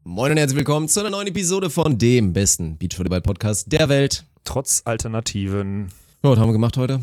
Moin und herzlich willkommen zu einer neuen Episode von dem besten Beachvolleyball-Podcast der Welt. Trotz Alternativen. Ja, was haben wir gemacht heute?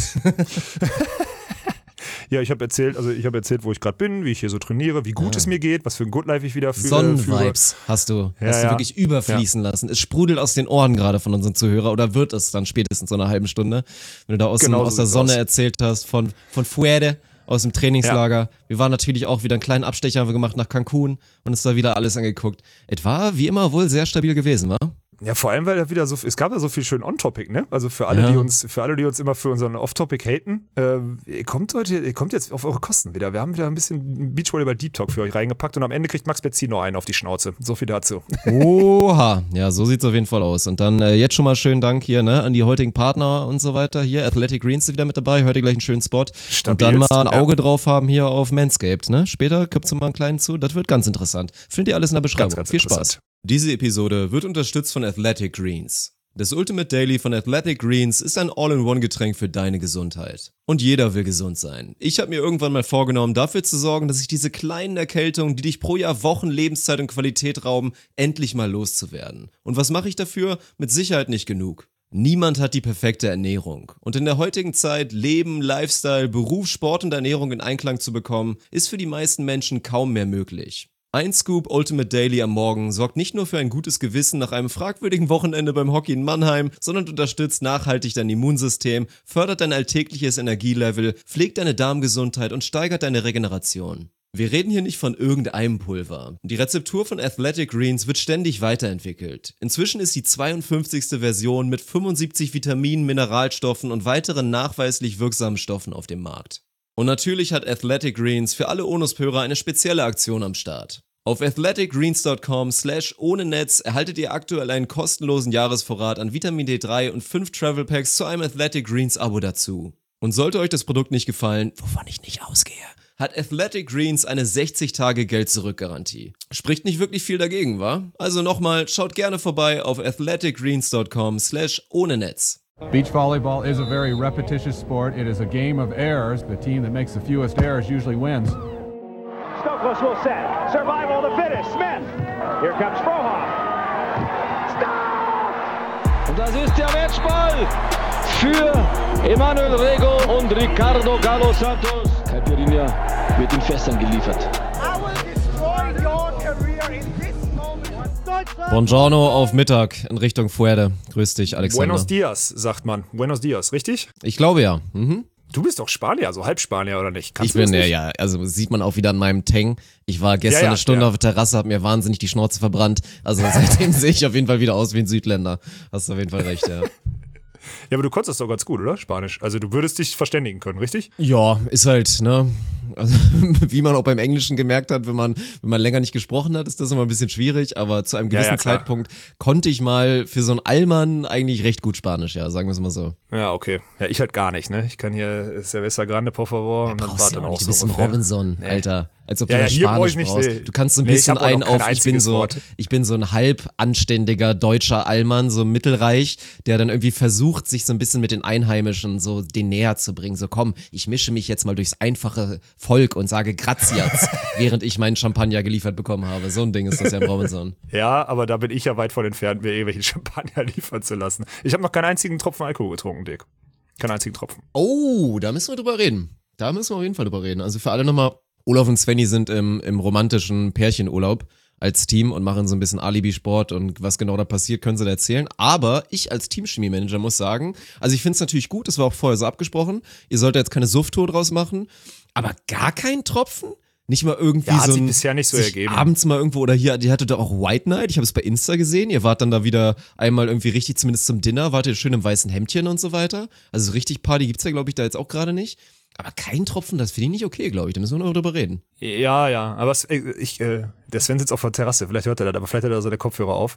Ja, ich habe erzählt, wo ich gerade bin, wie ich hier so trainiere, wie gut es mir geht, was für ein Good Life ich wieder führe. Sonnenvibes hast du wirklich überfließen lassen. Es sprudelt aus den Ohren gerade von unseren Zuhörern oder wird es dann spätestens so einer halben Stunde, wenn du da aus der Sonne erzählt hast, von Fuerte, aus dem Trainingslager. Ja. Wir waren natürlich auch wieder einen kleinen Abstecher haben wir gemacht nach Cancun und uns da wieder alles angeguckt. Es war wie immer wohl sehr stabil gewesen, wa? Ja, vor allem, weil da wieder es gab ja so viel schön On-Topic, ne? Also für alle, die uns immer für unseren Off-Topic haten, ihr kommt jetzt auf eure Kosten wieder. Wir haben wieder ein bisschen Beachvolleyball Deep Talk für euch reingepackt und am Ende kriegt Max Betzin noch einen auf die Schnauze. So viel dazu. Oha, ja, so sieht's auf jeden Fall aus. Und dann jetzt schon mal schönen Dank hier, ne, an die heutigen Partner und so weiter. Hier, Athletic Greens ist wieder mit dabei, hört ihr gleich einen schönen Spot. Und dann mal ein Auge drauf haben hier auf Manscaped, ne? Später gibt's mal einen kleinen zu, das wird ganz interessant. Findet ihr alles in der Beschreibung. Ganz viel Spaß. Diese Episode wird unterstützt von Athletic Greens. Das Ultimate Daily von Athletic Greens ist ein All-in-One-Getränk für deine Gesundheit. Und jeder will gesund sein. Ich habe mir irgendwann mal vorgenommen, dafür zu sorgen, dass ich diese kleinen Erkältungen, die dich pro Jahr Wochen Lebenszeit und Qualität rauben, endlich mal loszuwerden. Und was mache ich dafür? Mit Sicherheit nicht genug. Niemand hat die perfekte Ernährung. Und in der heutigen Zeit Leben, Lifestyle, Beruf, Sport und Ernährung in Einklang zu bekommen, ist für die meisten Menschen kaum mehr möglich. Ein Scoop Ultimate Daily am Morgen sorgt nicht nur für ein gutes Gewissen nach einem fragwürdigen Wochenende beim Hockey in Mannheim, sondern unterstützt nachhaltig dein Immunsystem, fördert dein alltägliches Energielevel, pflegt deine Darmgesundheit und steigert deine Regeneration. Wir reden hier nicht von irgendeinem Pulver. Die Rezeptur von Athletic Greens wird ständig weiterentwickelt. Inzwischen ist die 52. Version mit 75 Vitaminen, Mineralstoffen und weiteren nachweislich wirksamen Stoffen auf dem Markt. Und natürlich hat Athletic Greens für alle Onuspörer eine spezielle Aktion am Start. Auf athleticgreens.com/ohnenetz erhaltet ihr aktuell einen kostenlosen Jahresvorrat an Vitamin D3 und 5 Travel Packs zu einem Athletic Greens Abo dazu. Und sollte euch das Produkt nicht gefallen, wovon ich nicht ausgehe, hat Athletic Greens eine 60-Tage-Geld-Zurück-Garantie. Spricht nicht wirklich viel dagegen, wa? Also nochmal, schaut gerne vorbei auf athleticgreens.com/ohnenetz. Beach volleyball is a very repetitious sport. It is a game of errors. The team that makes the fewest errors usually wins. Stokos will set. Survival to finish. Smith. Here comes Frohoff. Stop! Und das ist der Matchball für Emanuel Rego und Ricardo Galo Santos. Caipirinha wird in Fässern geliefert. I will destroy your career in this moment. Buongiorno auf Mittag in Richtung Fuerte. Grüß dich, Alexander. Buenos dias, sagt man. Buenos dias, richtig? Ich glaube ja. Mhm. Du bist doch Spanier, so Halbspanier, oder nicht? Ich bin ja, also sieht man auch wieder an meinem Tang. Ich war gestern eine Stunde auf der Terrasse, hab mir wahnsinnig die Schnauze verbrannt. Also seitdem sehe ich auf jeden Fall wieder aus wie ein Südländer. Hast du auf jeden Fall recht, ja. Ja, aber du konntest das doch ganz gut, oder? Spanisch. Also du würdest dich verständigen können, richtig? Ja, ist halt, ne? Also, wie man auch beim Englischen gemerkt hat, wenn man länger nicht gesprochen hat, ist das immer ein bisschen schwierig, aber zu einem gewissen Zeitpunkt konnte ich mal für so einen Allmann eigentlich recht gut Spanisch, ja, sagen wir es mal so. Ja, okay. Ja, ich halt gar nicht, ne? Ich kann hier Cerveza Grande, por favor, und dann war dann auch so. Du bist ein Robinson, nee. Alter. Als ob du ja, Spanisch brauchst. Du kannst so ein bisschen ich bin so ein halb anständiger deutscher Allmann, so mittelreich, der dann irgendwie versucht, sich so ein bisschen mit den Einheimischen so den näher zu bringen. So komm, ich mische mich jetzt mal durchs einfache Volk und sage Grazias, während ich meinen Champagner geliefert bekommen habe. So ein Ding ist das ja im Robinson. Ja, aber da bin ich ja weit von entfernt, mir irgendwelchen Champagner liefern zu lassen. Ich habe noch keinen einzigen Tropfen Alkohol getrunken, Dick. Keinen einzigen Tropfen. Oh, da müssen wir drüber reden. Da müssen wir auf jeden Fall drüber reden. Also für alle nochmal, Olaf und Svenny sind im romantischen Pärchenurlaub als Team und machen so ein bisschen Alibi-Sport und was genau da passiert, können sie da erzählen. Aber ich als Teamchemie-Manager muss sagen, also ich finde es natürlich gut, das war auch vorher so abgesprochen, ihr solltet jetzt keine Sufttour draus machen, aber gar keinen Tropfen? Nicht mal irgendwie ja, so hat sich bisher nicht so ergeben. Abends mal irgendwo, oder hier, die hatte da auch White Night, ich habe es bei Insta gesehen, ihr wart dann da wieder einmal irgendwie richtig, zumindest zum Dinner, wart ihr schön im weißen Hemdchen und so weiter. Also richtig Party gibt's ja, glaube ich, da jetzt auch gerade nicht. Aber kein Tropfen, das finde ich nicht okay, glaube ich. Da müssen wir noch drüber reden. Ja, aber der Sven sitzt auf der Terrasse, vielleicht hört er das, aber vielleicht hat er so der Kopfhörer auf.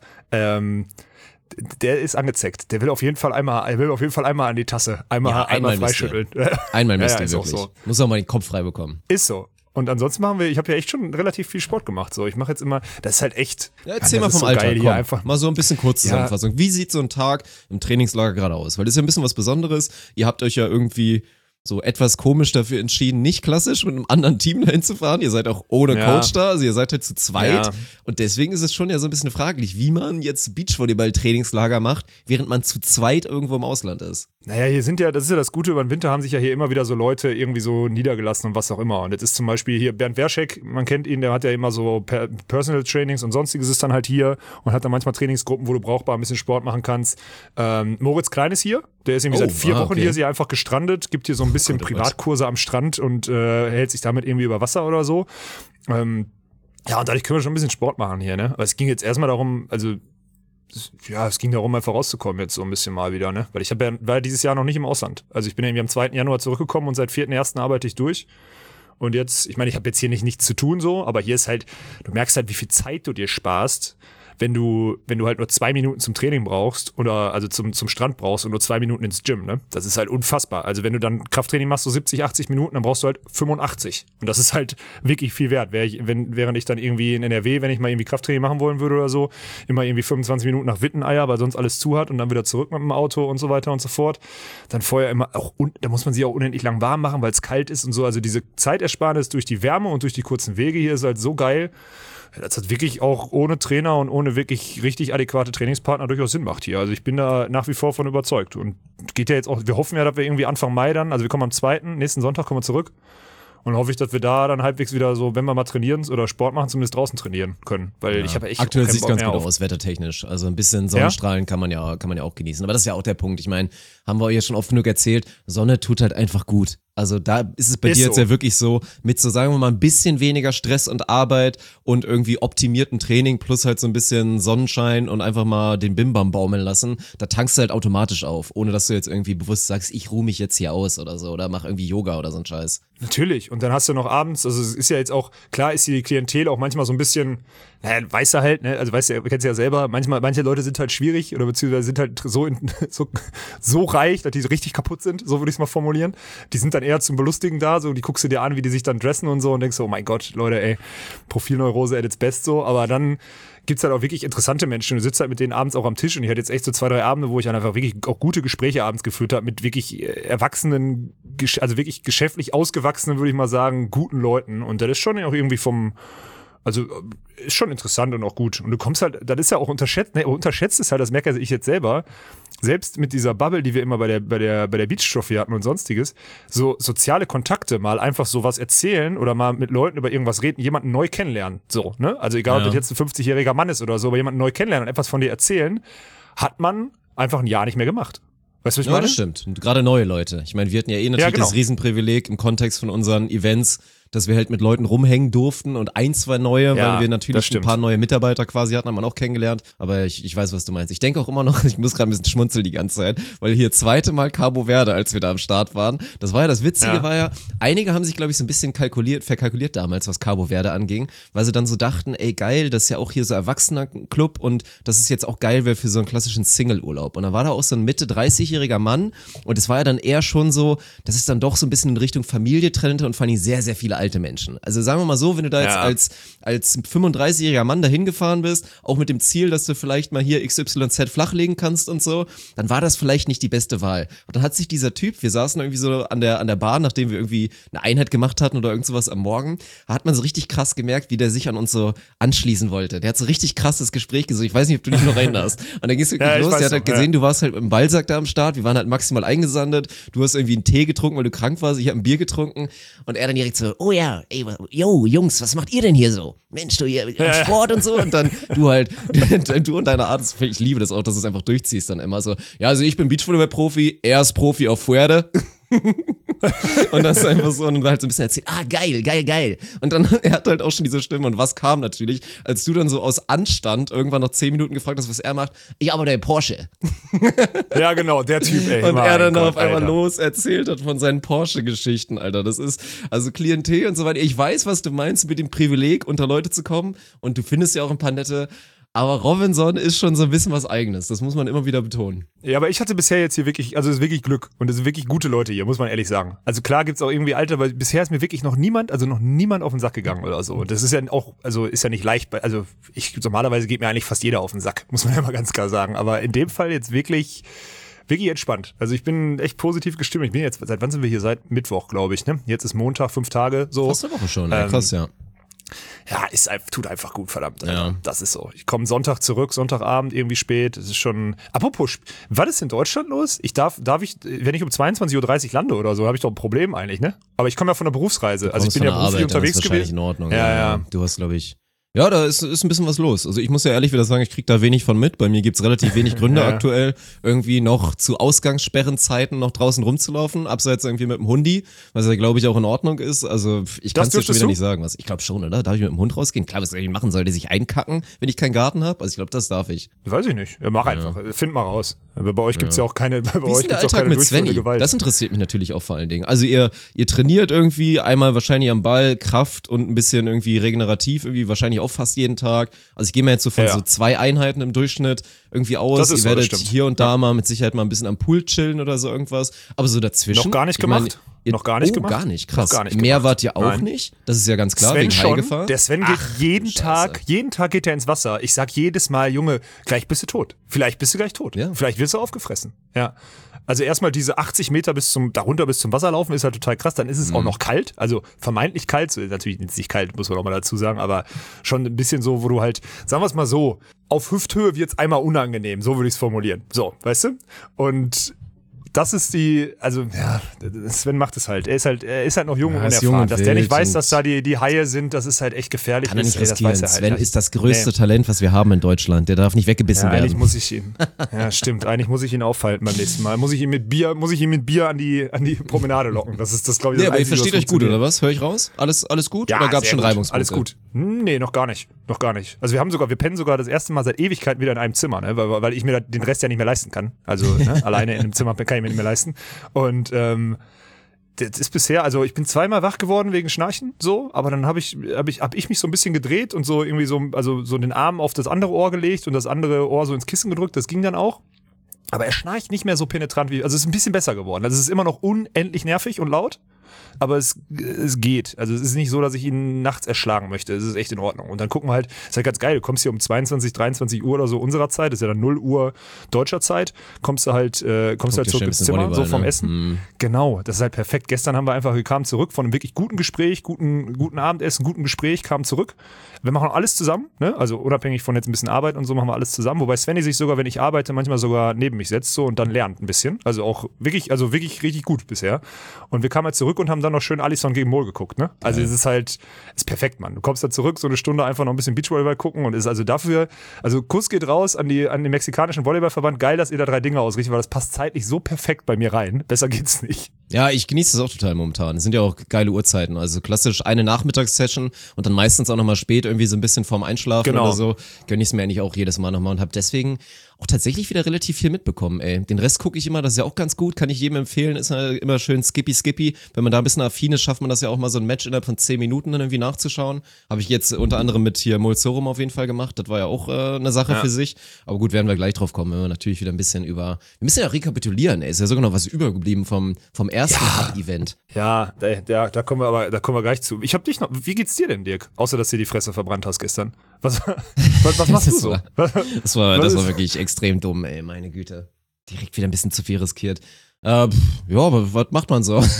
Der ist angezeckt. Der will auf jeden Fall einmal an die Tasse. Einmal freischütteln. Einmal müsst ihr ist wirklich. Auch so. Muss auch mal den Kopf frei bekommen. Ist so. Und ansonsten ich habe ja echt schon relativ viel Sport gemacht. So, ich mache jetzt immer, das ist halt echt. Ja, erzähl mal vom so Alltag, geil, komm, einfach. Mal so ein bisschen Kurzzusammenfassung. Ja. Wie sieht so ein Tag im Trainingslager gerade aus? Weil das ist ja ein bisschen was Besonderes. Ihr habt euch ja irgendwie so etwas komisch dafür entschieden, nicht klassisch mit einem anderen Team dahin zu fahren. Ihr seid auch ohne Coach da, also ihr seid halt zu zweit. Ja. Und deswegen ist es schon ja so ein bisschen fraglich, wie man jetzt Beachvolleyball-Trainingslager macht, während man zu zweit irgendwo im Ausland ist. Naja, das ist ja das Gute, über den Winter haben sich ja hier immer wieder so Leute irgendwie so niedergelassen und was auch immer. Und jetzt ist zum Beispiel hier Bernd Werschek, man kennt ihn, der hat ja immer so Personal Trainings und sonstiges ist dann halt hier und hat dann manchmal Trainingsgruppen, wo du brauchbar ein bisschen Sport machen kannst. Moritz Klein ist hier, der ist irgendwie seit 4 Wochen hier, ist hier einfach gestrandet, gibt hier so ein bisschen Privatkurse am Strand und hält sich damit irgendwie über Wasser oder so. Ja, und dadurch können wir schon ein bisschen Sport machen hier, ne? Aber es ging jetzt erstmal darum, es ging darum, einfach rauszukommen jetzt so ein bisschen mal wieder, ne? Weil ich war ja dieses Jahr noch nicht im Ausland. Also ich bin irgendwie am 2. Januar zurückgekommen und seit 4.1. arbeite ich durch. Und jetzt, ich meine, ich habe jetzt hier nichts zu tun so, aber hier ist halt, du merkst halt, wie viel Zeit du dir sparst, wenn du halt nur 2 Minuten zum Training brauchst oder also zum Strand brauchst und nur 2 Minuten ins Gym, ne? Das ist halt unfassbar. Also wenn du dann Krafttraining machst, so 70, 80 Minuten, dann brauchst du halt 85. Und das ist halt wirklich viel wert. Während ich dann irgendwie in NRW, wenn ich mal irgendwie Krafttraining machen wollen würde oder so, immer irgendwie 25 Minuten nach Witteneier, weil sonst alles zu hat und dann wieder zurück mit dem Auto und so weiter und so fort. Dann vorher immer auch, da muss man sich auch unendlich lang warm machen, weil es kalt ist und so. Also diese Zeitersparnis durch die Wärme und durch die kurzen Wege hier ist halt so geil. Das hat wirklich auch ohne Trainer und ohne wirklich richtig adäquate Trainingspartner durchaus Sinn macht hier. Also ich bin da nach wie vor von überzeugt. Und geht ja jetzt auch, wir hoffen ja, dass wir irgendwie Anfang Mai dann, also wir kommen am 2., nächsten Sonntag kommen wir zurück. Und hoffe ich, dass wir da dann halbwegs wieder so, wenn wir mal trainieren oder Sport machen, zumindest draußen trainieren können. Weil ich habe echt aktuell sieht es ganz gut aus, wettertechnisch. Also ein bisschen Sonnenstrahlen kann man ja auch genießen. Aber das ist ja auch der Punkt. Ich meine, haben wir euch ja schon oft genug erzählt, Sonne tut halt einfach gut. Also da ist es bei dir jetzt ja wirklich so, mit so, sagen wir mal, ein bisschen weniger Stress und Arbeit und irgendwie optimierten Training plus halt so ein bisschen Sonnenschein und einfach mal den Bimbam baumeln lassen, da tankst du halt automatisch auf, ohne dass du jetzt irgendwie bewusst sagst, ich ruhe mich jetzt hier aus oder so oder mach irgendwie Yoga oder so ein Scheiß. Natürlich. Und dann hast du noch abends, also es ist ja jetzt auch, klar ist die Klientel auch manchmal so ein bisschen, weißt du halt, ne, also weißt du, kennst du ja selber, manche Leute sind halt schwierig oder beziehungsweise sind halt so reich, dass die richtig kaputt sind, so würde ich es mal formulieren. Die sind dann eher zum Belustigen da, so, die guckst du dir an, wie die sich dann dressen und so und denkst so, oh mein Gott, Leute, ey, Profilneurose at its best so, aber dann gibt's halt auch wirklich interessante Menschen. Du sitzt halt mit denen abends auch am Tisch und ich hatte jetzt echt so 2, 3 Abende, wo ich dann einfach wirklich auch gute Gespräche abends geführt habe mit wirklich erwachsenen, also wirklich geschäftlich ausgewachsenen, würde ich mal sagen, guten Leuten. Und das ist schon auch irgendwie also ist schon interessant und auch gut. Und du kommst halt, das ist ja auch unterschätzt ist halt, das merke ich jetzt selber, selbst mit dieser Bubble, die wir immer bei der Beach Trophy hatten und sonstiges, so soziale Kontakte, mal einfach so was erzählen oder mal mit Leuten über irgendwas reden, jemanden neu kennenlernen. So, ne? Also egal, ob das jetzt ein 50-jähriger Mann ist oder so, aber jemanden neu kennenlernen und etwas von dir erzählen, hat man einfach ein Jahr nicht mehr gemacht. Weißt du, was ich meine? Das stimmt. Und gerade neue Leute. Ich meine, wir hatten ja natürlich das Riesenprivileg im Kontext von unseren Events, dass wir halt mit Leuten rumhängen durften und 1, 2 neue, weil wir natürlich ein paar neue Mitarbeiter quasi hatten, haben wir auch kennengelernt. Aber ich weiß, was du meinst. Ich denke auch immer noch, ich muss gerade ein bisschen schmunzeln die ganze Zeit, weil hier 2. Mal Cabo Verde, als wir da am Start waren. Das war ja das Witzige, war ja, einige haben sich, glaube ich, so ein bisschen verkalkuliert damals, was Cabo Verde anging, weil sie dann so dachten, ey geil, das ist ja auch hier so Erwachsener-Club und das ist jetzt auch geil wäre für so einen klassischen Single-Urlaub. Und da war da auch so ein Mitte 30-jähriger Mann und es war ja dann eher schon so, das ist dann doch so ein bisschen in Richtung Familie trennte und fand ich sehr, sehr viele alte Menschen. Also sagen wir mal so, wenn du da jetzt als 35-jähriger Mann dahin gefahren bist, auch mit dem Ziel, dass du vielleicht mal hier XYZ flachlegen kannst und so, dann war das vielleicht nicht die beste Wahl. Und dann hat sich dieser Typ, wir saßen irgendwie so an der Bar, nachdem wir irgendwie eine Einheit gemacht hatten oder irgend sowas am Morgen, da hat man so richtig krass gemerkt, wie der sich an uns so anschließen wollte. Der hat so richtig krasses Gespräch gesucht. Ich weiß nicht, ob du dich noch erinnerst. Und dann ging es wirklich los. Der hat halt gesehen, du warst halt im Ballsack da am Start. Wir waren halt maximal eingesandet. Du hast irgendwie einen Tee getrunken, weil du krank warst. Ich habe ein Bier getrunken. Und er dann direkt so, oh ja, ey, yo, Jungs, was macht ihr denn hier so? Mensch, du hier Sport und so. Und dann du halt, du und deine Art, ich liebe das auch, dass du es einfach durchziehst dann immer so. Ja, also ich bin Beachvolleyball-Profi, er ist Profi auf Fuerde. Und das ist einfach so, und halt so ein bisschen erzählt, geil. Und dann, er hat halt auch schon diese Stimme und was kam natürlich, als du dann so aus Anstand irgendwann nach 10 Minuten gefragt hast, was er macht, ich arbeite in Porsche. Ja, genau, der Typ, ey. Und er dann auf einmal los erzählt hat von seinen Porsche-Geschichten, Alter. Das ist, also Klientel und so weiter. Ich weiß, was du meinst mit dem Privileg, unter Leute zu kommen und du findest ja auch ein paar nette. Aber Robinson ist schon so ein bisschen was Eigenes, das muss man immer wieder betonen. Ja, aber ich hatte bisher jetzt hier wirklich, also es ist wirklich Glück und es sind wirklich gute Leute hier, muss man ehrlich sagen. Also klar gibt's auch irgendwie Alte, weil bisher ist mir wirklich noch niemand auf den Sack gegangen oder so. Das ist ja auch, also ist ja nicht leicht, also normalerweise geht mir eigentlich fast jeder auf den Sack, muss man ja mal ganz klar sagen. Aber in dem Fall jetzt wirklich, wirklich entspannt. Also ich bin echt positiv gestimmt. Ich bin jetzt, seit wann sind wir hier? Seit Mittwoch, glaube ich, ne? Jetzt ist Montag, 5 Tage, so. Fast eine Woche schon, krass, ja. Ja, tut einfach gut, verdammt. Alter. Ja. Das ist so. Ich komme Sonntag zurück, Sonntagabend irgendwie spät. Es ist schon. Apropos, was ist in Deutschland los? Darf ich, wenn ich um 22:30 Uhr lande oder so, habe ich doch ein Problem eigentlich, ne? Aber ich komme ja von der Berufsreise. Also ich bin ja beruflich unterwegs gewesen. In Ordnung. Ja. Du hast, glaube ich. Ja, da ist ein bisschen was los. Also ich muss ja ehrlich wieder sagen, ich krieg da wenig von mit. Bei mir gibt's relativ wenig Gründe aktuell, irgendwie noch zu Ausgangssperrenzeiten noch draußen rumzulaufen, abseits irgendwie mit dem Hundi, was ja, glaube ich, auch in Ordnung ist. Also ich kann es dir schon wieder nicht sagen. Was. Ich glaube schon, oder? Darf ich mit dem Hund rausgehen? Klar, was soll ich machen? Soll der sich einkacken, wenn ich keinen Garten habe? Also ich glaube, das darf ich. Weiß ich nicht. Ja, mach einfach. Find mal raus. Bei euch gibt's ja auch keine, bei Wie euch ist denn der gibt's auch Alltag keine mit Svenny? Gewalt. Das interessiert mich natürlich auch vor allen Dingen. Also ihr trainiert irgendwie einmal wahrscheinlich am Ball, Kraft und ein bisschen irgendwie regenerativ, irgendwie wahrscheinlich auch fast jeden Tag. Also ich gehe mir jetzt so von so 2 Einheiten im Durchschnitt irgendwie aus. Das ist Ihr so, werdet das stimmt. hier und da mal mit Sicherheit mal ein bisschen am Pool chillen oder so irgendwas. Aber so dazwischen. Noch gar nicht gemacht? Noch gar nicht gemacht? Gar nicht, krass. Noch gar nicht Mehr gemacht. wart ihr auch Nein. nicht. Das ist ja ganz klar, Sven wegen schon. Haigefahr. Der Sven geht jeden Scheiße. Tag geht er ins Wasser. Ich sag jedes Mal, Junge, gleich bist du tot. Vielleicht bist du gleich tot. Ja. Vielleicht wirst du aufgefressen. Ja. Also erstmal diese 80 Meter darunter bis zum Wasser laufen ist halt total krass. Dann ist es auch noch kalt. Also vermeintlich kalt. So, natürlich nicht kalt, muss man auch mal dazu sagen. Aber schon ein bisschen so, wo du halt, sagen wir es mal so, auf Hüfthöhe wird's einmal unangenehm. So würde ich es formulieren. So, weißt du? Und das ist also ja, Sven macht es halt. Er ist halt noch jung und unerfahren. Dass der nicht weiß, dass da die Haie sind, das ist halt echt gefährlich. Kann er nicht riskieren. Das weiß er halt Sven nicht. ist das größte Talent, was wir haben in Deutschland. Der darf nicht weggebissen Ja, eigentlich werden. muss ich ihn. Ja, stimmt. Eigentlich muss ich ihn aufhalten beim nächsten Mal. Muss ich ihn mit Bier an die Promenade locken. Das ist das, glaube ich. Ja, das aber ihr Einzige, versteht was euch gut, funktioniert. oder was? Hör ich raus? Alles gut? Ja, oder gab's sehr schon gut. Reibungspunkte? Alles gut. Nee, noch gar nicht. Noch gar nicht. Also wir pennen sogar das erste Mal seit Ewigkeiten wieder in einem Zimmer, ne? Weil ich mir den Rest ja nicht mehr leisten kann. Also alleine in einem Zimmer kann ich mir nicht mehr leisten. Und das ist bisher, also ich bin 2-mal wach geworden wegen Schnarchen, so, aber dann hab ich mich so ein bisschen gedreht und so irgendwie so den Arm auf das andere Ohr gelegt und das andere Ohr so ins Kissen gedrückt, das ging dann auch. Aber er schnarcht nicht mehr so penetrant also es ist ein bisschen besser geworden. Also es ist immer noch unendlich nervig und laut, aber es geht. Also es ist nicht so, dass ich ihn nachts erschlagen möchte. Es ist echt in Ordnung. Und dann gucken wir halt, ist halt ganz geil, du kommst hier um 22, 23 Uhr oder so unserer Zeit, das ist ja dann 0 Uhr deutscher Zeit, kommst du halt zurück ins Zimmer, so vom Essen. Genau, das ist halt perfekt. Gestern wir kamen zurück von einem wirklich guten Gespräch, guten Abendessen, guten Gespräch, kamen zurück. Wir machen alles zusammen, ne? Also unabhängig von jetzt ein bisschen Arbeit und so machen wir alles zusammen. Wobei Svenny sich sogar, wenn ich arbeite, manchmal sogar neben mich setzt so und dann lernt ein bisschen. Also auch wirklich richtig gut bisher. Und wir kamen halt zurück und haben dann noch schön Alisson gegen Mol geguckt, ne? Also es ist perfekt, Mann. Du kommst da zurück, so eine Stunde einfach noch ein bisschen Beachvolleyball gucken und ist also dafür, also Kuss geht raus an den mexikanischen Volleyballverband. Geil, dass ihr da 3 Dinge ausrichtet, weil das passt zeitlich so perfekt bei mir rein. Besser geht's nicht. Ja, ich genieße das auch total momentan. Es sind ja auch geile Uhrzeiten. Also klassisch eine Nachmittagssession und dann meistens auch nochmal spät irgendwie so ein bisschen vorm Einschlafen oder so. Gönn ich es mir eigentlich auch jedes Mal nochmal und habe deswegen auch tatsächlich wieder relativ viel mitbekommen, ey. Den Rest gucke ich immer, das ist ja auch ganz gut, kann ich jedem empfehlen, ist ja immer schön skippy. Wenn man da ein bisschen affin ist, schafft man das ja auch mal so ein Match innerhalb von 10 Minuten dann irgendwie nachzuschauen. Habe ich jetzt unter anderem mit hier Mulzorum auf jeden Fall gemacht, das war ja auch eine Sache für sich. Aber gut, werden wir gleich drauf kommen, wenn wir natürlich wieder ein bisschen wir müssen ja rekapitulieren, ey. Ist ja sogar noch was übergeblieben vom ersten Hub-Event. Ja, da kommen wir gleich zu. Ich hab dich noch, wie geht's dir denn, Dirk? Außer, dass du die Fresse verbrannt hast gestern. Was machst du so? Das war wirklich extrem dumm, ey, meine Güte. Direkt wieder ein bisschen zu viel riskiert. Ja, aber was macht man so?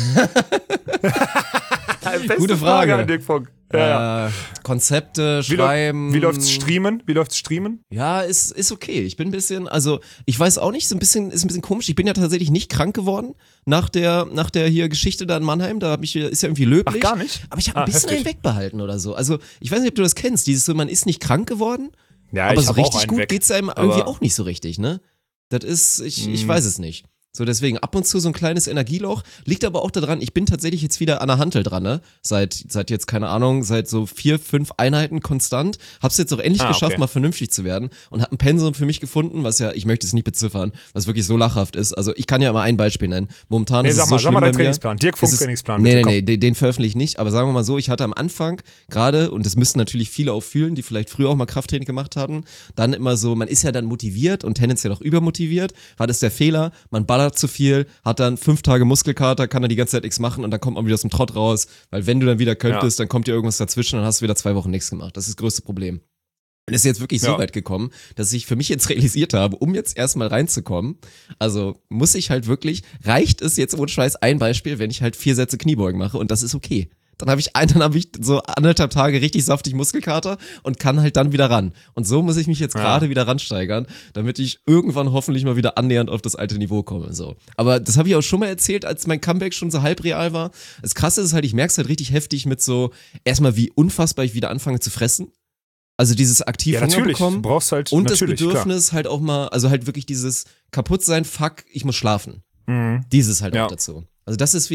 Gute Frage an Dirk Funk. Ja. Konzepte schreiben. Wie läuft's streamen? Ja, ist okay. Ich bin ein bisschen, also ich weiß auch nicht, ist ein bisschen komisch. Ich bin ja tatsächlich nicht krank geworden nach der hier Geschichte da in Mannheim. Ist ja irgendwie löblich. Ach, gar nicht? Aber ich habe ein bisschen einen wegbehalten oder so. Also ich weiß nicht, ob du das kennst. Dieses so, man ist nicht krank geworden, ja, aber ich so hab auch richtig einen gut weg. geht's einem irgendwie auch nicht so richtig, ne? Das ist, ich weiß es nicht. So, deswegen ab und zu so ein kleines Energieloch. Liegt aber auch daran, ich bin tatsächlich jetzt wieder an der Hantel dran, ne? Seit jetzt, keine Ahnung, seit so 4, 5 Einheiten konstant. Hab's jetzt auch endlich geschafft, mal vernünftig zu werden. Und hab ein Pensum für mich gefunden, was ja, ich möchte es nicht beziffern, was wirklich so lachhaft ist. Also ich kann ja mal ein Beispiel nennen. Momentan ist es so schlimm sag mal deinen bei mir. Trainingsplan. Dirk Funk Trainingsplan. Nee, den veröffentliche ich nicht. Aber sagen wir mal so, ich hatte am Anfang gerade, und das müssten natürlich viele auch fühlen, die vielleicht früher auch mal Krafttraining gemacht hatten, dann immer so, man ist ja dann motiviert und tendenziell auch übermotiviert. War das der Fehler? Man ballert zu viel, hat dann 5 Tage Muskelkater, kann dann die ganze Zeit nichts machen und dann kommt man wieder aus dem Trott raus, weil wenn du dann wieder könntest, dann kommt dir irgendwas dazwischen und dann hast du wieder 2 Wochen nichts gemacht. Das ist das größte Problem. Und ist jetzt wirklich so weit gekommen, dass ich für mich jetzt realisiert habe, um jetzt erstmal reinzukommen, also muss ich halt wirklich, reicht es jetzt ohne Scheiß ein Beispiel, wenn ich halt 4 Sätze Kniebeugen mache und das ist okay. Dann habe ich so 1,5 Tage richtig saftig Muskelkater und kann halt dann wieder ran. Und so muss ich mich jetzt gerade wieder ransteigern, damit ich irgendwann hoffentlich mal wieder annähernd auf das alte Niveau komme. So. Aber das habe ich auch schon mal erzählt, als mein Comeback schon so halb real war. Das Krasse ist halt, ich merke es halt richtig heftig mit so, erstmal wie unfassbar ich wieder anfange zu fressen. Also dieses aktiv Hunger bekommen. Du brauchst halt und das Bedürfnis halt auch mal, also halt wirklich dieses Kaputtsein, fuck, ich muss schlafen. Dieses halt auch dazu. Also das ist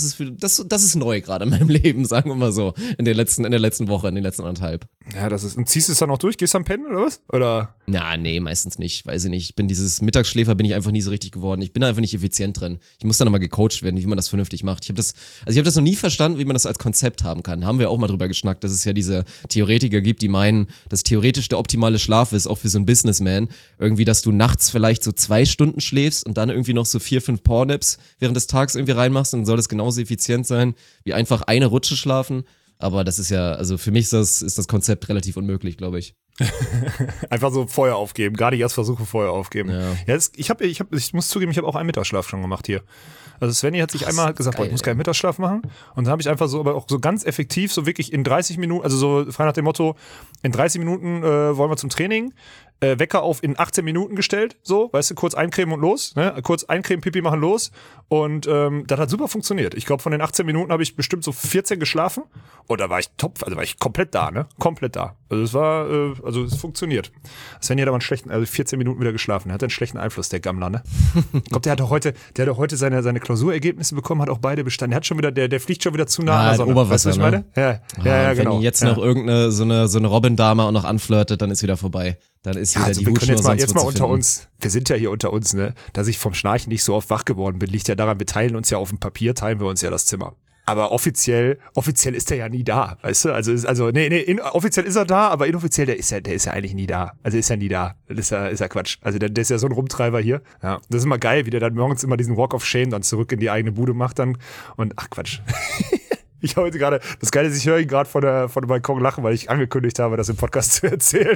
neu gerade in meinem Leben, sagen wir mal so, in der letzten Woche, in den letzten 1,5. Ja, und ziehst du es dann auch durch? Gehst du am Pennen oder was? Oder? Na, nee, meistens nicht, weiß ich nicht. Ich bin dieses Mittagsschläfer bin ich einfach nie so richtig geworden. Ich bin einfach nicht effizient drin. Ich muss dann nochmal gecoacht werden, wie man das vernünftig macht. Ich habe das noch nie verstanden, wie man das als Konzept haben kann. Haben wir auch mal drüber geschnackt, dass es ja diese Theoretiker gibt, die meinen, dass theoretisch der optimale Schlaf ist, auch für so einen Businessman. Irgendwie, dass du nachts vielleicht so 2 Stunden schläfst und dann irgendwie noch so 4, 5 Powernaps während des Tages irgendwie reinmachst, dann soll das genauso effizient sein, wie einfach eine Rutsche schlafen. Aber das ist ja, also für mich ist das Konzept relativ unmöglich, glaube ich. Einfach so Feuer aufgeben, gar nicht erst versuche Feuer aufgeben. Ja, ich muss zugeben, ich habe auch einen Mittagsschlaf schon gemacht hier. Also Svenny hat sich einmal gesagt, ich muss keinen Mittagsschlaf machen. Und dann habe ich einfach so, aber auch so ganz effektiv, so wirklich in 30 Minuten, also so frei nach dem Motto, in 30 Minuten wollen wir zum Training. Wecker auf in 18 Minuten gestellt, so, weißt du, kurz eincremen und los, ne? Kurz eincremen, Pipi machen, los. Und das hat super funktioniert. Ich glaube, von den 18 Minuten habe ich bestimmt so 14 geschlafen und da war ich war ich komplett da, ne? Komplett da. Also es war, es funktioniert. Svenny hat aber 14 Minuten wieder geschlafen. Er hat einen schlechten Einfluss, der Gammler, ne? Ich glaube, der hat doch heute seine Klausurergebnisse bekommen, hat auch beide bestanden. Der hat schon wieder, der fliegt schon wieder zu nah an der Sonne. Oberwasser, weißt du, was ich meine? Ja, genau. Wenn jetzt noch irgendeine so eine Robin-Dame auch noch anflirtet, dann ist wieder vorbei. Dann ist wieder die wir können Hutschnur jetzt mal unter uns, wir sind ja hier unter uns, ne? Dass ich vom Schnarchen nicht so oft wach geworden bin, liegt ja daran, wir teilen uns ja auf dem Papier, teilen wir uns ja das Zimmer. Aber offiziell ist er ja nie da, weißt du? Offiziell ist er da, aber inoffiziell, der ist ja eigentlich nie da. Also ist er nie da. Das ist ja Quatsch. Also der ist ja so ein Rumtreiber hier. Ja. Das ist immer geil, wie der dann morgens immer diesen Walk of Shame dann zurück in die eigene Bude macht dann. Und ach Quatsch. Ich habe heute gerade, das Geile ist, ich höre ihn gerade von der Balkon lachen, weil ich angekündigt habe, das im Podcast zu erzählen.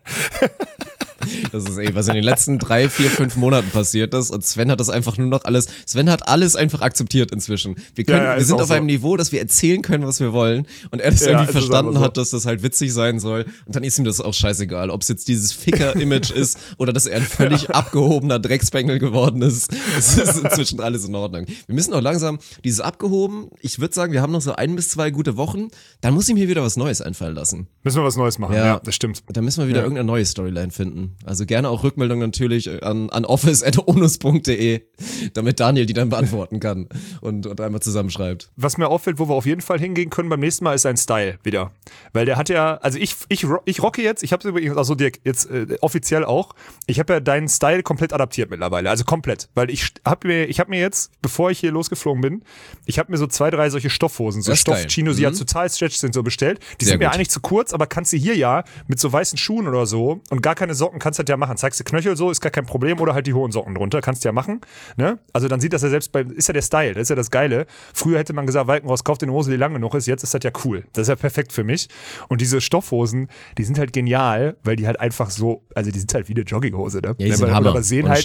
Das ist was in den letzten 3, 4, 5 Monaten passiert ist und Sven hat das einfach nur noch Sven hat alles einfach akzeptiert inzwischen. Wir sind auf einem Niveau, dass wir erzählen können, was wir wollen und er das irgendwie verstanden hat, dass das halt witzig sein soll und dann ist ihm das auch scheißegal, ob es jetzt dieses Ficker-Image ist oder dass er ein völlig abgehobener Drecksbengel geworden ist. Es ist inzwischen alles in Ordnung. Wir müssen auch langsam dieses abgehoben, ich würde sagen, wir haben noch so 1 bis 2 gute Wochen, dann muss ich mir wieder was Neues einfallen lassen. Müssen wir was Neues machen, ja das stimmt. Dann müssen wir wieder irgendeine neue Storyline finden. Also gerne auch Rückmeldungen natürlich an office@onus.de, damit Daniel die dann beantworten kann und einmal zusammenschreibt. Was mir auffällt, wo wir auf jeden Fall hingehen können beim nächsten Mal, ist sein Style wieder. Weil der hat ja, also ich rocke jetzt, ich habe es übrigens, also Dirk, jetzt offiziell auch, ich habe ja deinen Style komplett adaptiert mittlerweile, also komplett. Weil ich habe mir jetzt, bevor ich hier losgeflogen bin, ich habe mir so 2, 3 solche Stoffhosen, so Stoff-Chinos, die ja total stretch sind, so bestellt. Die sind mir eigentlich zu kurz, aber kannst du hier ja mit so weißen Schuhen oder so und gar keine Socken, kannst du halt ja machen. Zeigst du Knöchel so, ist gar kein Problem, oder halt die hohen Socken drunter, kannst du ja machen. Ne? Also dann sieht das ja selbst ist ja der Style, das ist ja das Geile. Früher hätte man gesagt, Walkenhaus, kauft eine Hose, die lang genug ist, jetzt ist das ja cool. Das ist ja perfekt für mich. Und diese Stoffhosen, die sind halt genial, weil die halt einfach so, also die sind halt wie eine Jogginghose, ne? Ja, die sind Hammer. Aber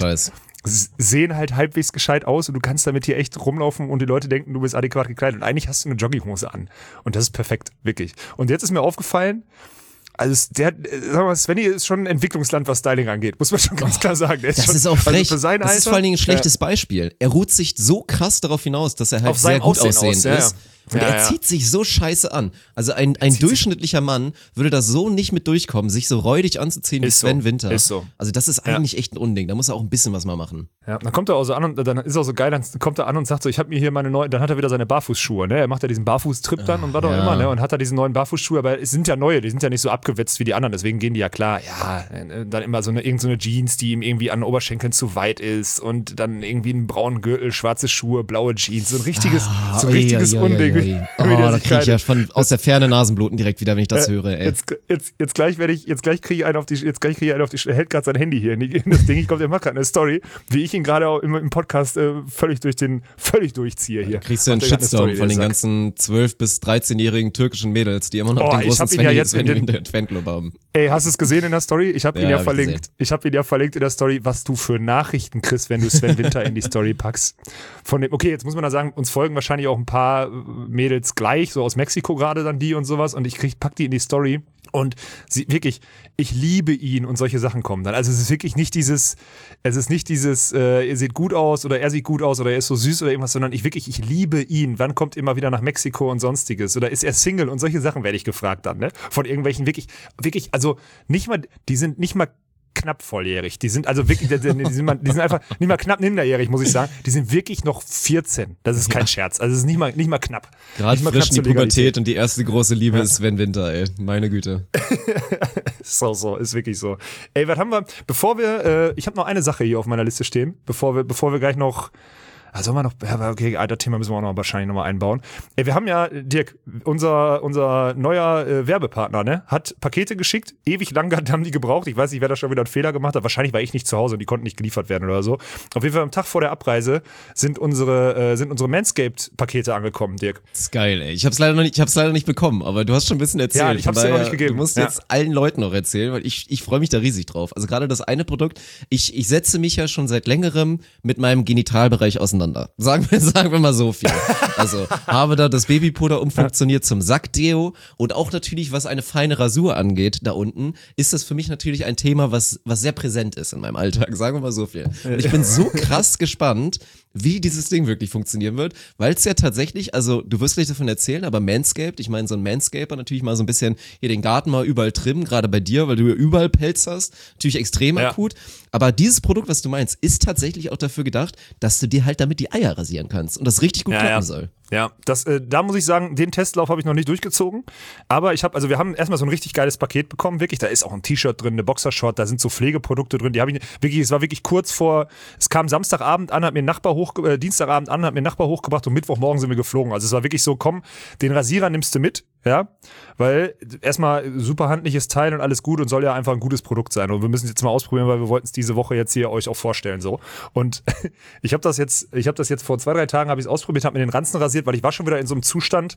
sehen halt halbwegs gescheit aus und du kannst damit hier echt rumlaufen und die Leute denken, du bist adäquat gekleidet und eigentlich hast du eine Jogginghose an. Und das ist perfekt, wirklich. Und jetzt ist mir aufgefallen, also Svenny ist schon ein Entwicklungsland, was Styling angeht, muss man schon ganz klar sagen. Das ist auch frech. Also das ist vor allen Dingen ein schlechtes Beispiel. Er ruht sich so krass darauf hinaus, dass er halt sehr gut aussehend ist. Und er zieht sich so scheiße an. Also ein durchschnittlicher Mann würde das so nicht mit durchkommen, sich so räudig anzuziehen wie Sven Winter. Ist so. Also das ist eigentlich echt ein Unding. Da muss er auch ein bisschen was mal machen. Ja, dann kommt er auch so an und dann ist auch so geil, dann kommt er an und sagt so, ich habe mir hier meine neuen, dann hat er wieder seine Barfußschuhe, ne? Er macht ja diesen Barfußtrip dann und was auch immer, ne? Und hat da diesen neuen Barfußschuhe, aber es sind ja neue, die sind ja nicht so abgewetzt wie die anderen, deswegen gehen die ja klar, dann immer irgendeine Jeans, die ihm irgendwie an den Oberschenkeln zu weit ist und dann irgendwie einen braunen Gürtel, schwarze Schuhe, blaue Jeans, so ein richtiges Unding, Da kriege ich ja aus der Ferne Nasenbluten direkt wieder, wenn ich das höre, ey. Jetzt gleich kriege ich einen auf die, hält gerade sein Handy hier in das Ding. Ich glaube, der macht gerade eine Story, wie ich ihn gerade auch im Podcast völlig durchziehe hier. Da kriegst du einen Shitstorm von den ganzen 12- bis 13-jährigen türkischen Mädels, die immer noch den großen Fanclub haben. Ey, hast du es gesehen in der Story? Ich habe ihn ja verlinkt. Ich habe ihn ja verlinkt in der Story, was du für Nachrichten kriegst, wenn du Sven Winter in die Story packst. Okay, jetzt muss man da sagen, uns folgen wahrscheinlich auch ein paar Mädels gleich, so aus Mexiko gerade dann die und sowas, und ich pack die in die Story. Und wirklich, ich liebe ihn und solche Sachen kommen dann. Also es ist wirklich nicht dieses, ihr seht gut aus oder er sieht gut aus oder er ist so süß oder irgendwas, sondern ich liebe ihn. Wann kommt immer wieder nach Mexiko und sonstiges? Oder ist er Single? Und solche Sachen werde ich gefragt dann, ne? Von irgendwelchen wirklich, also nicht mal, die sind nicht mal knapp volljährig. Die sind also wirklich, die sind einfach nicht mal knapp minderjährig, muss ich sagen. Die sind wirklich noch 14. Das ist kein Scherz. Also es ist nicht mal knapp. Gerade frisch in die Pubertät und die erste große Liebe ist Sven Winter, ey. Meine Güte. So, ist wirklich so. Ey, was haben wir, ich habe noch eine Sache hier auf meiner Liste stehen, bevor wir gleich noch, also wir noch, okay, das Thema müssen wir auch noch wahrscheinlich nochmal einbauen. Ey, wir haben ja, Dirk, unser neuer Werbepartner, ne, hat Pakete geschickt, ewig lang haben die gebraucht. Ich weiß nicht, wer da schon wieder einen Fehler gemacht hat. Wahrscheinlich war ich nicht zu Hause und die konnten nicht geliefert werden oder so. Auf jeden Fall am Tag vor der Abreise sind unsere Manscaped-Pakete angekommen, Dirk. Das ist geil, ey. Ich hab's leider nicht bekommen, aber du hast schon ein bisschen erzählt. Ja, ich hab's dir noch nicht gegeben. Du musst jetzt allen Leuten noch erzählen, weil ich freue mich da riesig drauf. Also gerade das eine Produkt, ich setze mich ja schon seit längerem mit meinem Genitalbereich auseinander. Sagen wir mal so viel. Also habe da das Babypuder umfunktioniert zum Sackdeo und auch natürlich, was eine feine Rasur angeht, da unten, ist das für mich natürlich ein Thema, was sehr präsent ist in meinem Alltag. Sagen wir mal so viel. Und ich bin so krass gespannt, wie dieses Ding wirklich funktionieren wird, weil es ja tatsächlich, also du wirst gleich davon erzählen, aber Manscaped, ich meine so ein Manscaper natürlich mal so ein bisschen hier den Garten mal überall trimmen, gerade bei dir, weil du ja überall Pelz hast, natürlich extrem akut, aber dieses Produkt, was du meinst, ist tatsächlich auch dafür gedacht, dass du dir halt damit die Eier rasieren kannst und das richtig gut klappen soll. Ja, da muss ich sagen, den Testlauf habe ich noch nicht durchgezogen, aber wir haben erstmal so ein richtig geiles Paket bekommen, wirklich, da ist auch ein T-Shirt drin, eine Boxershort, da sind so Pflegeprodukte drin, die habe ich wirklich, es war wirklich kurz vor, es kam Samstagabend an, Dienstagabend an, hat mir ein Nachbar hochgebracht und Mittwochmorgen sind wir geflogen, also es war wirklich so, komm, den Rasierer nimmst du mit, ja, weil erstmal super handliches Teil und alles gut und soll ja einfach ein gutes Produkt sein und wir müssen es jetzt mal ausprobieren, weil wir wollten es diese Woche jetzt hier euch auch vorstellen, so. Und ich habe das jetzt vor 2-3 Tagen habe ich es ausprobiert, habe mir den Ranzen rasiert, weil ich war schon wieder in so einem Zustand,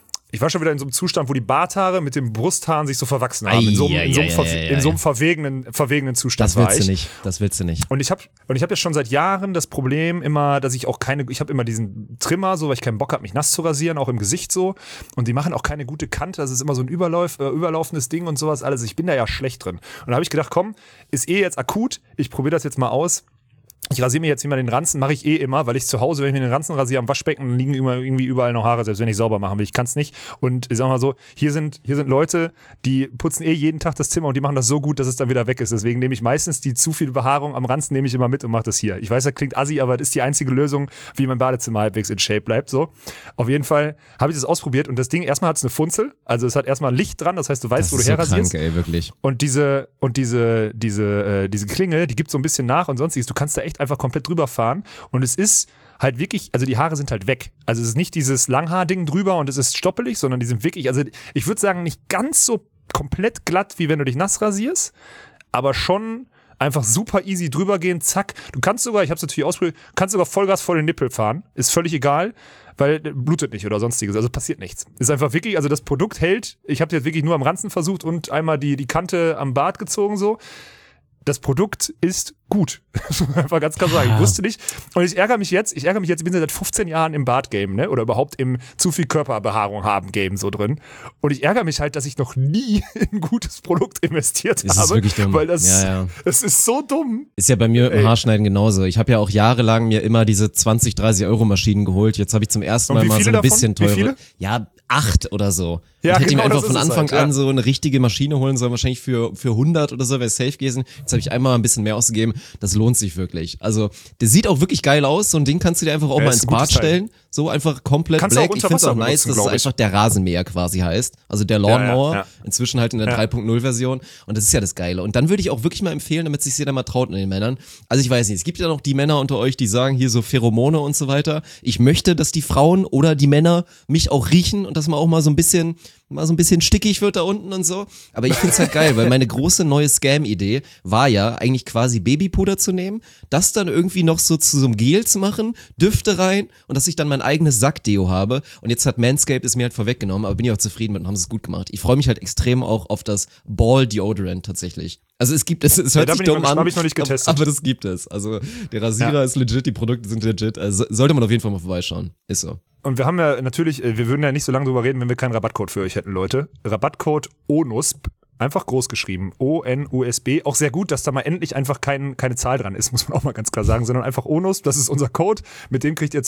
wo die Barthaare mit den Brusthaaren sich so verwachsen haben. In so einem verwegenen Zustand war ich. Das willst du nicht. Und ich hab ja schon seit Jahren das Problem immer, dass ich habe immer diesen Trimmer, so, weil ich keinen Bock habe, mich nass zu rasieren, auch im Gesicht so. Und die machen auch keine gute Kante. Das ist immer so ein überlaufendes Ding und sowas alles. Ich bin da ja schlecht drin. Und da habe ich gedacht, komm, ist jetzt akut. Ich probiere das jetzt mal aus. Ich rasiere mir jetzt immer den Ranzen, mache ich immer, weil ich zu Hause, wenn ich mir den Ranzen rasiere am Waschbecken, liegen irgendwie überall noch Haare, selbst wenn ich sauber machen will. Ich kann es nicht. Und ich sag mal so, hier sind Leute, die putzen jeden Tag das Zimmer und die machen das so gut, dass es dann wieder weg ist. Deswegen nehme ich meistens die zu viel Behaarung am Ranzen nehme ich immer mit und mache das hier. Ich weiß, das klingt assi, aber das ist die einzige Lösung, wie mein Badezimmer halbwegs in Shape bleibt. So. Auf jeden Fall habe ich das ausprobiert und das Ding, erstmal hat es eine Funzel, also es hat erstmal Licht dran, das heißt, du weißt, wo du herrasierst. Krank, ey, wirklich. Und diese Klinge, die gibt so ein bisschen nach und sonstiges. Du kannst da echt einfach komplett drüber fahren und es ist halt wirklich, also die Haare sind halt weg. Also es ist nicht dieses Langhaar-Ding drüber und es ist stoppelig, sondern die sind wirklich, also ich würde sagen, nicht ganz so komplett glatt, wie wenn du dich nass rasierst, aber schon einfach super easy drüber gehen, zack. Du kannst sogar, ich habe es natürlich ausprobiert, kannst sogar Vollgas vor den Nippel fahren, ist völlig egal, weil blutet nicht oder sonstiges, also passiert nichts. Ist einfach wirklich, also das Produkt hält, ich habe jetzt wirklich nur am Ranzen versucht und einmal die Kante am Bart gezogen so. Das Produkt ist gut. Einfach ganz klar sagen. Ich wusste nicht. Und ich ärgere mich jetzt, ich bin seit 15 Jahren im Bart-Game, ne? Oder überhaupt im zu viel Körperbehaarung haben Game so drin. Und ich ärgere mich halt, dass ich noch nie in ein gutes Produkt investiert habe. Das ist wirklich dumm. Weil das ist so dumm. Ist ja bei mir im Haarschneiden genauso. Ich habe ja auch jahrelang mir immer diese 20, 30 Euro Maschinen geholt. Jetzt habe ich zum ersten Mal so ein bisschen teure. Wie viele? Ja, 8 oder so. Ja, ich hätte mir einfach von Anfang an so eine richtige Maschine holen sollen, wahrscheinlich für 100 oder so, wäre safe gewesen. Jetzt habe ich einmal ein bisschen mehr ausgegeben. das lohnt sich wirklich. Also, der sieht auch wirklich geil aus, so ein Ding kannst du dir einfach auch mal ins Bad stellen, so einfach komplett kannst black. Auch ich finde es auch nice, dass es einfach der Rasenmäher quasi heißt, also der Lawnmower, inzwischen halt in der 3.0-Version und das ist ja das Geile. Und dann würde ich auch wirklich mal empfehlen, damit sich jeder mal traut in den Männern, also ich weiß nicht, es gibt ja noch die Männer unter euch, die sagen hier so Pheromone und so weiter. Ich möchte, dass die Frauen oder die Männer mich auch riechen und dass man auch mal so ein bisschen stickig wird da unten und so. Aber ich find's halt geil, weil meine große neue Scam-Idee war ja eigentlich quasi Babypuder zu nehmen, das dann irgendwie noch so zu so einem Gel zu machen, Düfte rein und dass ich dann mein eigenes Sackdeo habe. Und jetzt hat Manscaped es mir halt vorweggenommen, aber bin ich auch zufrieden mit und haben es gut gemacht. Ich freue mich halt extrem auch auf das Ball Deodorant tatsächlich. Also es gibt es hört sich dumm an, hab ich noch nicht getestet. Aber das gibt es. Also der Rasierer ist legit, die Produkte sind legit. Also sollte man auf jeden Fall mal vorbeischauen. Ist so. Und wir haben ja natürlich, wir würden ja nicht so lange drüber reden, wenn wir keinen Rabattcode für euch hätten, Leute. Rabattcode ONUSB, einfach groß geschrieben, ONUSB. Auch sehr gut, dass da mal endlich einfach keine Zahl dran ist, muss man auch mal ganz klar sagen, sondern einfach ONUSB, das ist unser Code. Mit dem kriegt ihr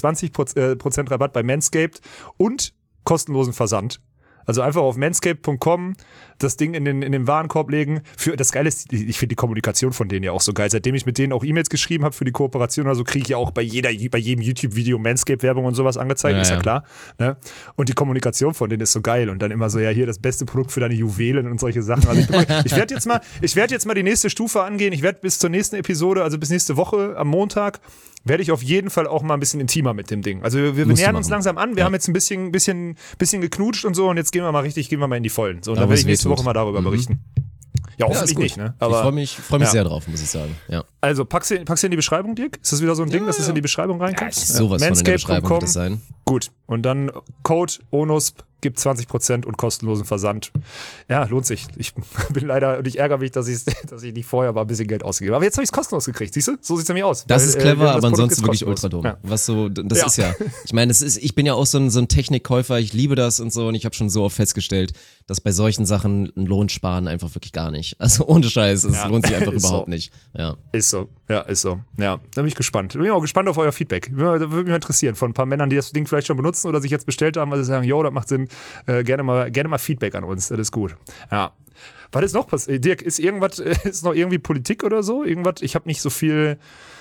20% Rabatt bei Manscaped und kostenlosen Versand. Also einfach auf manscaped.com das Ding in den Warenkorb legen. Das Geile ist, ich finde die Kommunikation von denen ja auch so geil. Seitdem ich mit denen auch E-Mails geschrieben habe für die Kooperation oder so, kriege ich ja auch bei jedem YouTube-Video Manscaped-Werbung und sowas angezeigt, ist ja klar. Ne? Und die Kommunikation von denen ist so geil. Und dann immer so, ja, hier das beste Produkt für deine Juwelen und solche Sachen. Also ich werde jetzt mal die nächste Stufe angehen. Ich werde bis zur nächsten Episode, also bis nächste Woche am Montag, werde ich auf jeden Fall auch mal ein bisschen intimer mit dem Ding. Also wir nähern uns langsam an. Wir haben jetzt ein bisschen geknutscht und so und jetzt gehen wir mal in die Vollen. So, und dann werde ich nächste Woche mal darüber berichten. Ja, hoffentlich nicht, ne? Aber ich freue mich sehr drauf, muss ich sagen. Ja. Also packst du in die Beschreibung, Dirk? Ist das wieder so ein Ding, dass das in die Beschreibung reinkommt? Ja, sowas von in der Beschreibung wird das sein. Gut. Und dann Code ONUSB gibt 20% und kostenlosen Versand. Ja, lohnt sich. Ich bin leider, und ich ärgere mich, dass ich nicht vorher mal ein bisschen Geld ausgegeben habe. Aber jetzt habe ich es kostenlos gekriegt, siehst du? So sieht es nämlich aus. Das ist clever, aber ansonsten wirklich ultra dumm. Ja. Was so, das ist ja, ich meine, ich bin ja auch so ein Technikkäufer, ich liebe das und so und ich habe schon so oft festgestellt, dass bei solchen Sachen ein Lohn sparen einfach wirklich gar nicht. Also ohne Scheiß, es lohnt sich einfach überhaupt nicht. Ja. Ist so. Ja, da bin ich gespannt. Bin auch gespannt auf euer Feedback. Würde mich interessieren von ein paar Männern, die das Ding vielleicht schon benutzen oder sich jetzt bestellt haben, weil sie sagen, yo, das macht Sinn. Gerne mal Feedback an uns, das ist gut. Ja. Was ist noch passiert? Dirk, ist noch irgendwie Politik oder so? Irgendwas? Ich habe nicht so viel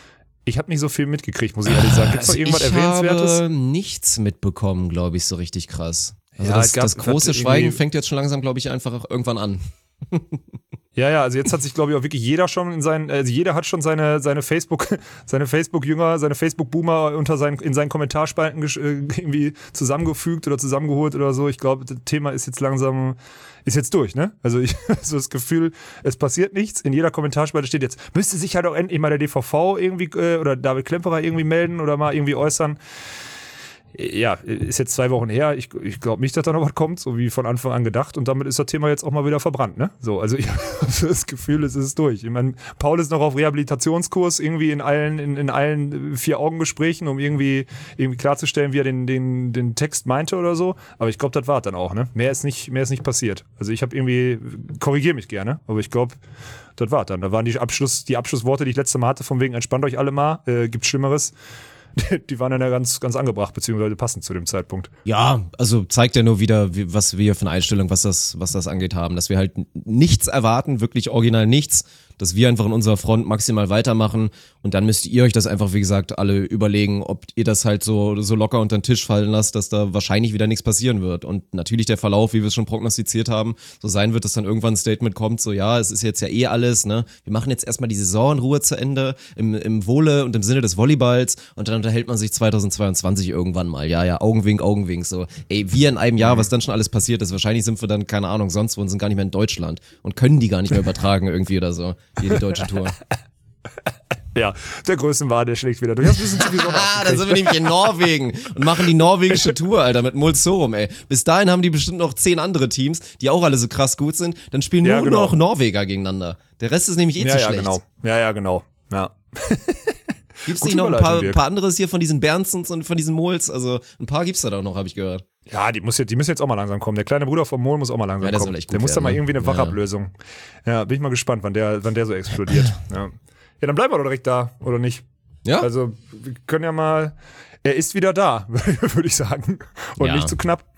mitgekriegt, muss ich ehrlich sagen. Gibt es noch irgendwas Erwähnenswertes? Ich habe nichts mitbekommen, glaube ich, so richtig krass. Also das große Schweigen fängt jetzt schon langsam, glaube ich, einfach irgendwann an. Ja, also jetzt hat sich, glaube ich, auch wirklich jeder schon jeder hat schon seine Facebook-Jünger, seine Facebook-Boomer in seinen Kommentarspalten irgendwie zusammengefügt oder zusammengeholt oder so. Ich glaube, das Thema ist jetzt durch, ne? Also ich habe so das Gefühl, es passiert nichts. In jeder Kommentarspalte steht jetzt, müsste sich halt auch endlich mal der DVV irgendwie oder David Klemperer irgendwie melden oder mal irgendwie äußern. Ja, ist jetzt 2 Wochen her. Ich glaube nicht, dass da noch was kommt, so wie von Anfang an gedacht. Und damit ist das Thema jetzt auch mal wieder verbrannt, ne? So, also ich habe das Gefühl, es ist durch. Ich meine, Paul ist noch auf Rehabilitationskurs irgendwie in allen 4-Augen-Gesprächen, um irgendwie klarzustellen, wie er den Text meinte oder so. Aber ich glaube, das war dann auch, ne? Mehr ist nicht passiert. Also ich habe korrigiere mich gerne, aber ich glaube, das war dann. Da waren die Abschlussworte, die ich letzte Mal hatte, von wegen entspannt euch alle mal, gibt's Schlimmeres. Die waren dann ja ganz, ganz angebracht, beziehungsweise passend zu dem Zeitpunkt. Ja, also zeigt ja nur wieder, was wir für eine Einstellung, was das angeht haben, dass wir halt nichts erwarten, wirklich original nichts, dass wir einfach in unserer Front maximal weitermachen und dann müsst ihr euch das einfach, wie gesagt, alle überlegen, ob ihr das halt so locker unter den Tisch fallen lasst, dass da wahrscheinlich wieder nichts passieren wird und natürlich der Verlauf, wie wir es schon prognostiziert haben, so sein wird, dass dann irgendwann ein Statement kommt, so ja, es ist jetzt ja alles, ne, wir machen jetzt erstmal die Saison in Ruhe zu Ende, im Wohle und im Sinne des Volleyballs und dann unterhält man sich 2022 irgendwann mal, ja, Augenwink, so, ey, wir in einem Jahr, was dann schon alles passiert ist, wahrscheinlich sind wir dann, keine Ahnung, sonst wo und sind gar nicht mehr in Deutschland und können die gar nicht mehr übertragen irgendwie oder so. Hier die deutsche Tour. Ja, der Größenwahn, der schlägt wieder durch. Das ist ein bisschen zu viel Sonne. Dann sind wir nämlich in Norwegen und machen die norwegische Tour, Alter, mit Mulsorum, ey. Bis dahin haben die bestimmt noch 10 andere Teams, die auch alle so krass gut sind. Dann spielen nur noch Norweger gegeneinander. Der Rest ist nämlich zu schlecht. Genau. Ja, genau. Ja. Gibt's nicht noch ein paar anderes hier von diesen Bernsons und von diesen Mols? Also ein paar gibt's da doch noch, habe ich gehört. Ja, die müssen jetzt auch mal langsam kommen. Der kleine Bruder vom Mol muss auch mal langsam kommen. Der muss da mal irgendwie eine Wachablösung. Ja, bin ich mal gespannt, wann der so explodiert. Ja, dann bleiben wir doch direkt da, oder nicht? Ja. Also, wir können ja mal, er ist wieder da, würde ich sagen. Und nicht zu knapp.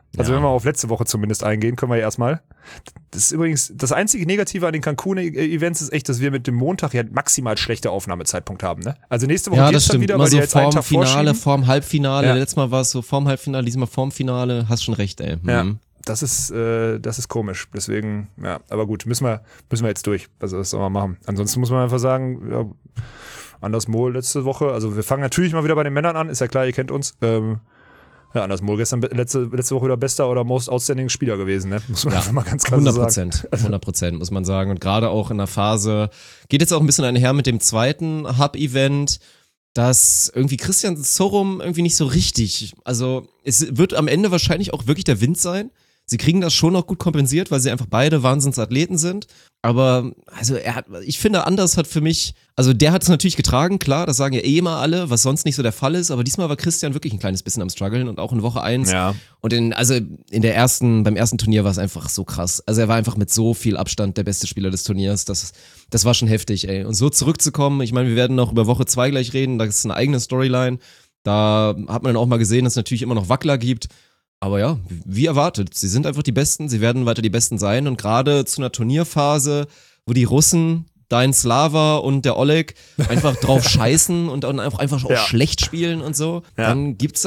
Also wenn wir auf letzte Woche zumindest eingehen, können wir ja erstmal. Das ist übrigens, das einzige Negative an den Cancun-Events ist echt, dass wir mit dem Montag ja maximal schlechte Aufnahmezeitpunkt haben, ne? Also nächste Woche geht's dann wieder, immer weil so die jetzt einen Tag vorm Finale, vorschieben. vorm Halbfinale, Ja. letztes Mal war es so vorm Halbfinale, diesmal vorm Finale, hast schon recht, ey. Ja, Mhm. das ist komisch. Deswegen, ja, aber gut, müssen wir jetzt durch. Also das sollen wir machen. Ansonsten muss man einfach sagen, ja, Anders Mohl letzte Woche, also wir fangen natürlich mal wieder bei den Männern an, ist ja klar, ihr kennt uns. Ja, Anders Mohl gestern letzte Woche wieder bester oder most outstanding Spieler gewesen, ne? Muss man einfach mal ganz klar so sagen. 100% muss man sagen. Und gerade auch in der Phase, geht jetzt auch ein bisschen einher mit dem zweiten Hub-Event, dass irgendwie Christian Sorum irgendwie nicht so richtig, also es wird am Ende wahrscheinlich auch wirklich der Wind sein. Sie kriegen das schon noch gut kompensiert, weil sie einfach beide Wahnsinnsathleten sind. Aber also ich finde, Anders hat für mich, also der hat es natürlich getragen, klar, das sagen ja eh immer alle, was sonst nicht so der Fall ist. Aber diesmal war Christian wirklich ein kleines bisschen am Struggeln und auch in Woche 1. Ja. Und beim ersten Turnier war es einfach so krass. Also er war einfach mit so viel Abstand der beste Spieler des Turniers. Das war schon heftig, ey. Und so zurückzukommen, ich meine, wir werden noch über Woche 2 gleich reden, das ist eine eigene Storyline. Da hat man dann auch mal gesehen, dass es natürlich immer noch Wackler gibt. Aber ja, wie erwartet, sie sind einfach die Besten, sie werden weiter die Besten sein und gerade zu einer Turnierphase, wo die Russen, dein Slava und der Oleg einfach drauf scheißen und dann einfach auch schlecht spielen und so, dann gibt's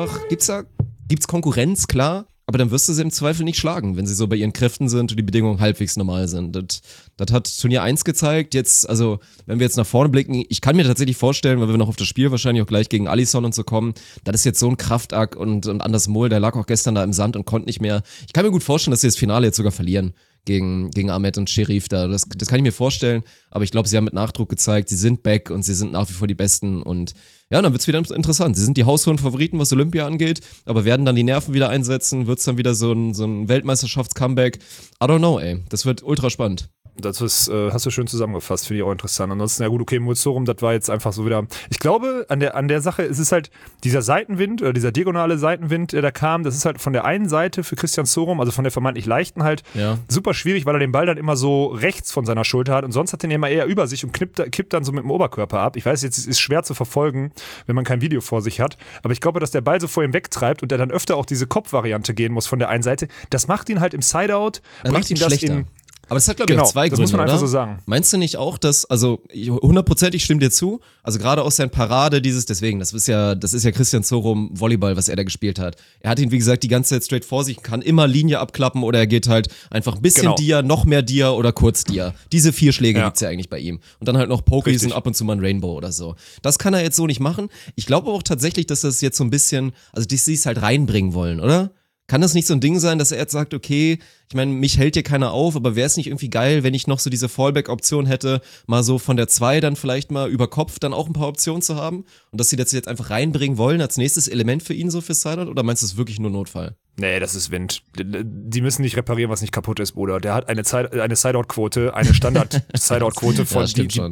Konkurrenz, klar, aber dann wirst du sie im Zweifel nicht schlagen, wenn sie so bei ihren Kräften sind und die Bedingungen halbwegs normal sind. Das hat Turnier 1 gezeigt. Jetzt, also, wenn wir jetzt nach vorne blicken, ich kann mir tatsächlich vorstellen, weil wir noch auf das Spiel wahrscheinlich auch gleich gegen Alisson und so kommen, das ist jetzt so ein Kraftakt und Anders Mohl, der lag auch gestern da im Sand und konnte nicht mehr. Ich kann mir gut vorstellen, dass sie das Finale jetzt sogar verlieren gegen Ahmed und Sherif da. Das kann ich mir vorstellen, aber ich glaube, sie haben mit Nachdruck gezeigt, sie sind back und sie sind nach wie vor die Besten und ja, dann wird's wieder interessant. Sie sind die haushohen Favoriten, was Olympia angeht, aber werden dann die Nerven wieder einsetzen, wird's dann wieder so ein Weltmeisterschafts-Comeback. I don't know, ey. Das wird ultra spannend. Das ist, hast du schön zusammengefasst, finde ich auch interessant. Ansonsten, ja gut, okay, Mulzorum, das war jetzt einfach so wieder. Ich glaube, an der Sache, es ist halt dieser Seitenwind oder dieser diagonale Seitenwind, der da kam, das ist halt von der einen Seite für Christian Sorum, also von der vermeintlich leichten halt, super schwierig, weil er den Ball dann immer so rechts von seiner Schulter hat und sonst hat er den immer eher über sich und kippt dann so mit dem Oberkörper ab. Ich weiß, jetzt ist es schwer zu verfolgen, wenn man kein Video vor sich hat, aber ich glaube, dass der Ball so vor ihm wegtreibt und er dann öfter auch diese Kopfvariante gehen muss von der einen Seite. Das macht ihn halt im Sideout, bringt ihn das schlechter. Aber das hat, glaube ich, auch zwei Gründe, das muss man einfach oder? so sagen. Meinst du nicht auch, dass, also 100%, ich stimme dir zu, also gerade aus seiner Parade deswegen, das ist ja Christian Sorum Volleyball, was er da gespielt hat. Er hat ihn, wie gesagt, die ganze Zeit straight vor sich, kann immer Linie abklappen oder er geht halt einfach ein bisschen Dia, noch mehr Dia oder kurz Dia. Diese 4 Schläge gibt's ja eigentlich bei ihm. Und dann halt noch Pokies und ab und zu mal ein Rainbow oder so. Das kann er jetzt so nicht machen. Ich glaube auch tatsächlich, dass das jetzt so ein bisschen, also sie es halt reinbringen wollen, oder? Kann das nicht so ein Ding sein, dass er jetzt sagt, okay, ich meine, mich hält hier keiner auf, aber wäre es nicht irgendwie geil, wenn ich noch so diese Fallback-Option hätte, mal so von der 2 dann vielleicht mal über Kopf dann auch ein paar Optionen zu haben und dass sie das jetzt einfach reinbringen wollen als nächstes Element für ihn so für Sideout oder meinst du, das ist wirklich nur Notfall? Nee, das ist Wind. Die müssen nicht reparieren, was nicht kaputt ist, Bruder. Der hat eine Sideout-Quote, eine Standard-Sideout-Quote von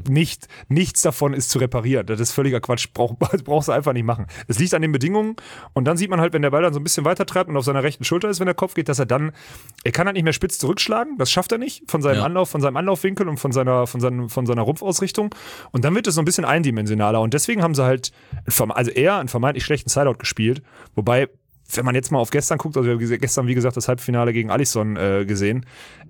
nichts davon ist zu reparieren. Das ist völliger Quatsch. Brauchst du einfach nicht machen. Es liegt an den Bedingungen und dann sieht man halt, wenn der Ball dann so ein bisschen weiter treibt und auf seiner rechten Schulter ist, wenn der Kopf geht, dass er kann halt nicht mehr spitz zurückschlagen. Das schafft er nicht von seinem Anlauf, von seinem Anlaufwinkel und von seiner Rumpfausrichtung. Und dann wird es so ein bisschen eindimensionaler und deswegen haben sie halt, eher einen vermeintlich schlechten Sideout gespielt. Wobei, wenn man jetzt mal auf gestern guckt, also wir haben gestern, wie gesagt, das Halbfinale gegen Alisson gesehen,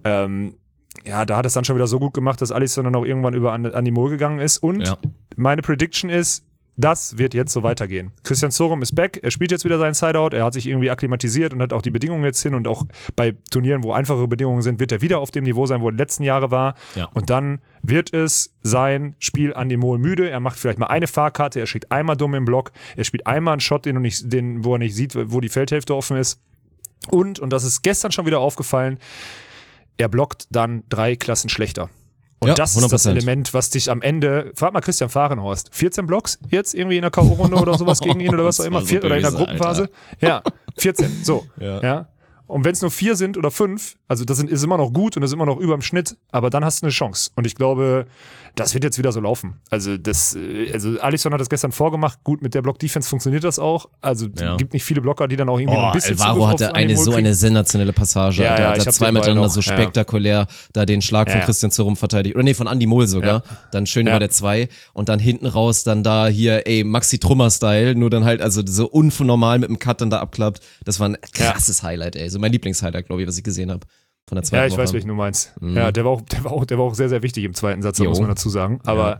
da hat es dann schon wieder so gut gemacht, dass Alisson dann auch irgendwann über an die Mohl gegangen ist und meine Prediction ist, das wird jetzt so weitergehen. Christian Sorum ist back, er spielt jetzt wieder seinen Sideout, er hat sich irgendwie akklimatisiert und hat auch die Bedingungen jetzt hin und auch bei Turnieren, wo einfache Bedingungen sind, wird er wieder auf dem Niveau sein, wo er die letzten Jahre war und dann wird es sein Spiel an die Mohl müde, er macht vielleicht mal eine Fahrkarte, er schickt einmal dumm im Block, er spielt einmal einen Shot, wo er nicht sieht, wo die Feldhälfte offen ist und das ist gestern schon wieder aufgefallen, er blockt dann 3 Klassen schlechter. Und das 100%. Ist das Element, was dich am Ende, frag mal Christian Fahrenhorst, 14 Blocks jetzt irgendwie in der K.O.-Runde oder sowas gegen ihn oder was auch immer, oder in der Gruppenphase? Alter. Ja, 14, so. Ja. Und wenn es nur 4 sind oder 5, also das ist immer noch gut und das ist immer noch über dem Schnitt, aber dann hast du eine Chance. Und ich glaube, das wird jetzt wieder so laufen. Also Alisson hat das gestern vorgemacht. Gut, mit der Block-Defense funktioniert das auch. Also gibt nicht viele Blocker, die dann auch irgendwie ein bisschen Alvaro hatte eine sensationelle Passage. Ja, der hat ich zweimal dann so spektakulär da den Schlag von Christian Zorum verteidigt. Oder nee, von Andy Mohl sogar. Dann schön über der 2 und dann hinten raus dann da hier, Maxi Trummer-Style, nur dann halt also so unnormal mit dem Cut dann da abklappt. Das war ein krasses Highlight, So mein Lieblingshighlight, glaube ich, was ich gesehen habe. Von der zweiten Woche. Weiß, welchen du meinst. Mhm. Ja, der war auch sehr, sehr wichtig im zweiten Satz, muss man dazu sagen. Aber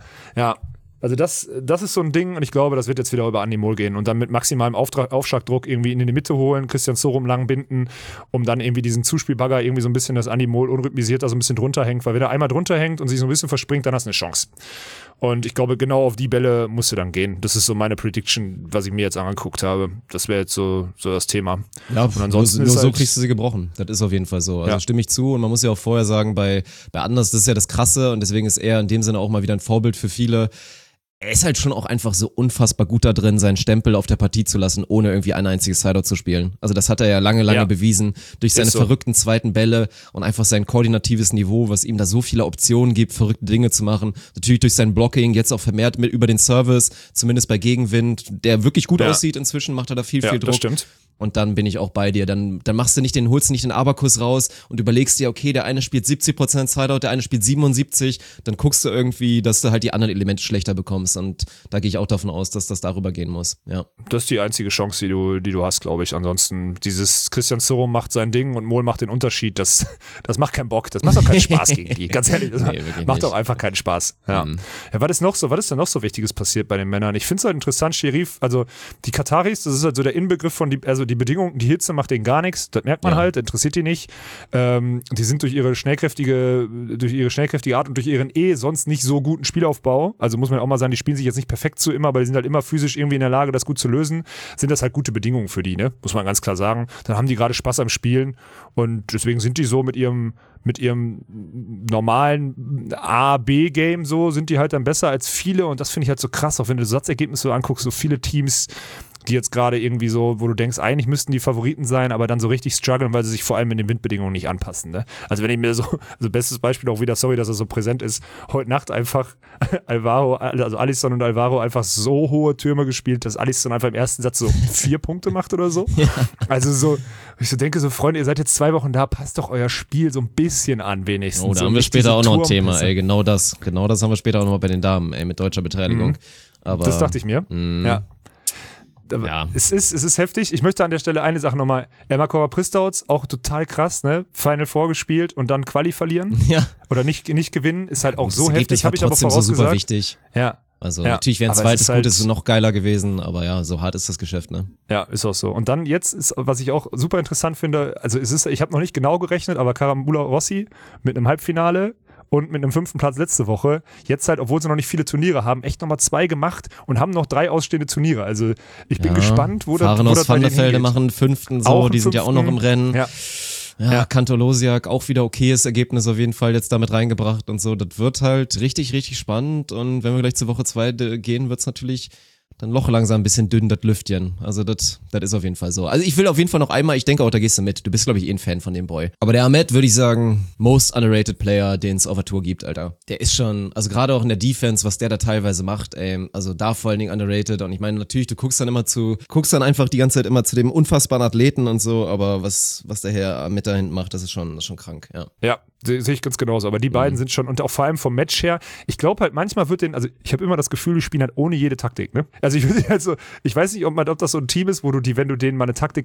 also das ist so ein Ding und ich glaube, das wird jetzt wieder über Andy Mohl gehen und dann mit maximalem Aufschlagdruck irgendwie in die Mitte holen, Christian Zorum lang binden, um dann irgendwie diesen Zuspielbagger irgendwie so ein bisschen, dass Andy Mohl unrhythmisiert da so ein bisschen drunter hängt, weil wenn er einmal drunter hängt und sich so ein bisschen verspringt, dann hast du eine Chance. Und ich glaube, genau auf die Bälle musst du dann gehen. Das ist so meine Prediction, was ich mir jetzt angeguckt habe. Das wäre jetzt so das Thema. Ja, und ansonsten nur so kriegst du sie gebrochen. Das ist auf jeden Fall so. Also stimme ich zu und man muss ja auch vorher sagen, bei Anders, das ist ja das Krasse und deswegen ist er in dem Sinne auch mal wieder ein Vorbild für viele. Er ist halt schon auch einfach so unfassbar gut da drin, seinen Stempel auf der Partie zu lassen, ohne irgendwie ein einziges Sideout zu spielen. Also das hat er ja lange bewiesen, durch seine verrückten zweiten Bälle und einfach sein koordinatives Niveau, was ihm da so viele Optionen gibt, verrückte Dinge zu machen. Natürlich durch sein Blocking, jetzt auch vermehrt mit über den Service, zumindest bei Gegenwind, der wirklich gut aussieht inzwischen, macht er da viel Druck. Das stimmt. Und dann bin ich auch bei dir. Dann holst du nicht den Abakus raus und überlegst dir, okay, der eine spielt 70% Sideout, der eine spielt 77%, dann guckst du irgendwie, dass du halt die anderen Elemente schlechter bekommst. Und da gehe ich auch davon aus, dass das darüber gehen muss. Ja. Das ist die einzige Chance, die du hast, glaube ich. Ansonsten, dieses Christian Zorum macht sein Ding und Mohl macht den Unterschied. Das macht keinen Bock. Das macht auch keinen Spaß gegen die. Ganz ehrlich, das macht auch einfach keinen Spaß. Ja. Was ist denn noch so Wichtiges passiert bei den Männern? Ich finde es halt interessant, Sherif, also die Kataris, das ist halt so der Inbegriff von die Bedingungen, die Hitze macht denen gar nichts, das merkt man halt, interessiert die nicht. Die sind durch ihre schnellkräftige Art und durch ihren sonst nicht so guten Spielaufbau, also muss man auch mal sagen, die spielen sich jetzt nicht perfekt zu immer, aber die sind halt immer physisch irgendwie in der Lage, das gut zu lösen, sind das halt gute Bedingungen für die, ne? Muss man ganz klar sagen. Dann haben die gerade Spaß am Spielen und deswegen sind die so mit ihrem normalen A-B-Game so, sind die halt dann besser als viele und das finde ich halt so krass, auch wenn du Satzergebnisse so anguckst, so viele Teams, die jetzt gerade irgendwie so, wo du denkst, eigentlich müssten die Favoriten sein, aber dann so richtig strugglen, weil sie sich vor allem in den Windbedingungen nicht anpassen. Ne? Also wenn ich mir bestes Beispiel auch wieder, sorry, dass er so präsent ist, heute Nacht einfach Alisson und Alvaro einfach so hohe Türme gespielt, dass Alisson einfach im ersten Satz so 4 Punkte macht oder so. Ja. Also so, ich so denke so, Freunde, ihr seid jetzt 2 Wochen da, passt doch euer Spiel so ein bisschen an wenigstens. Oh, da haben wir später auch noch ein Thema, genau das haben wir später auch noch mal bei den Damen, mit deutscher Beteiligung. Aber, das dachte ich mir, ja. Ja. Es ist heftig. Ich möchte an der Stelle eine Sache nochmal. Emma Korver-Pristouts, auch total krass, ne? Final Four gespielt und dann Quali verlieren. Ja. Oder nicht gewinnen, ist halt auch so heftig. Habe ich aber vorausgesagt. So super wichtig. Ja. Also natürlich wäre ein zweites Gutes noch geiler gewesen, aber ja, so hart ist das Geschäft, ne? Ja, ist auch so. Und dann jetzt ist, was ich auch super interessant finde, also ich habe noch nicht genau gerechnet, aber Karambula Rossi mit einem Halbfinale und mit einem 5. Platz letzte Woche, jetzt halt, obwohl sie noch nicht viele Turniere haben, echt nochmal 2 gemacht und haben noch 3 ausstehende Turniere. Also ich bin gespannt, wo das bei denen hingeht. Machen 5. so, die sind ja auch noch im Rennen. Ja, Kantor-Losiak, auch wieder okayes Ergebnis auf jeden Fall jetzt damit reingebracht und so. Das wird halt richtig, richtig spannend und wenn wir gleich zur Woche 2 gehen, wird's natürlich dann noch langsam ein bisschen dünn, das Lüftchen. Also das ist auf jeden Fall so. Also ich will auf jeden Fall noch einmal, ich denke auch, da gehst du mit. Du bist, glaube ich, ein Fan von dem Boy. Aber der Ahmed, würde ich sagen, most underrated Player, den es auf der Tour gibt, Alter. Der ist schon, also gerade auch in der Defense, was der da teilweise macht, also da vor allen Dingen underrated. Und ich meine, natürlich, du guckst dann einfach die ganze Zeit immer zu dem unfassbaren Athleten und so, aber was der Herr Ahmed da hinten macht, das ist schon krank, ja. Ja, sehe ich ganz genauso. Aber die beiden sind schon, und auch vor allem vom Match her, ich glaube halt, manchmal also ich habe immer das Gefühl, die spielen halt ohne jede Taktik, ne? Also ich weiß nicht, ob das so ein Team ist, wo wenn du denen mal eine Taktik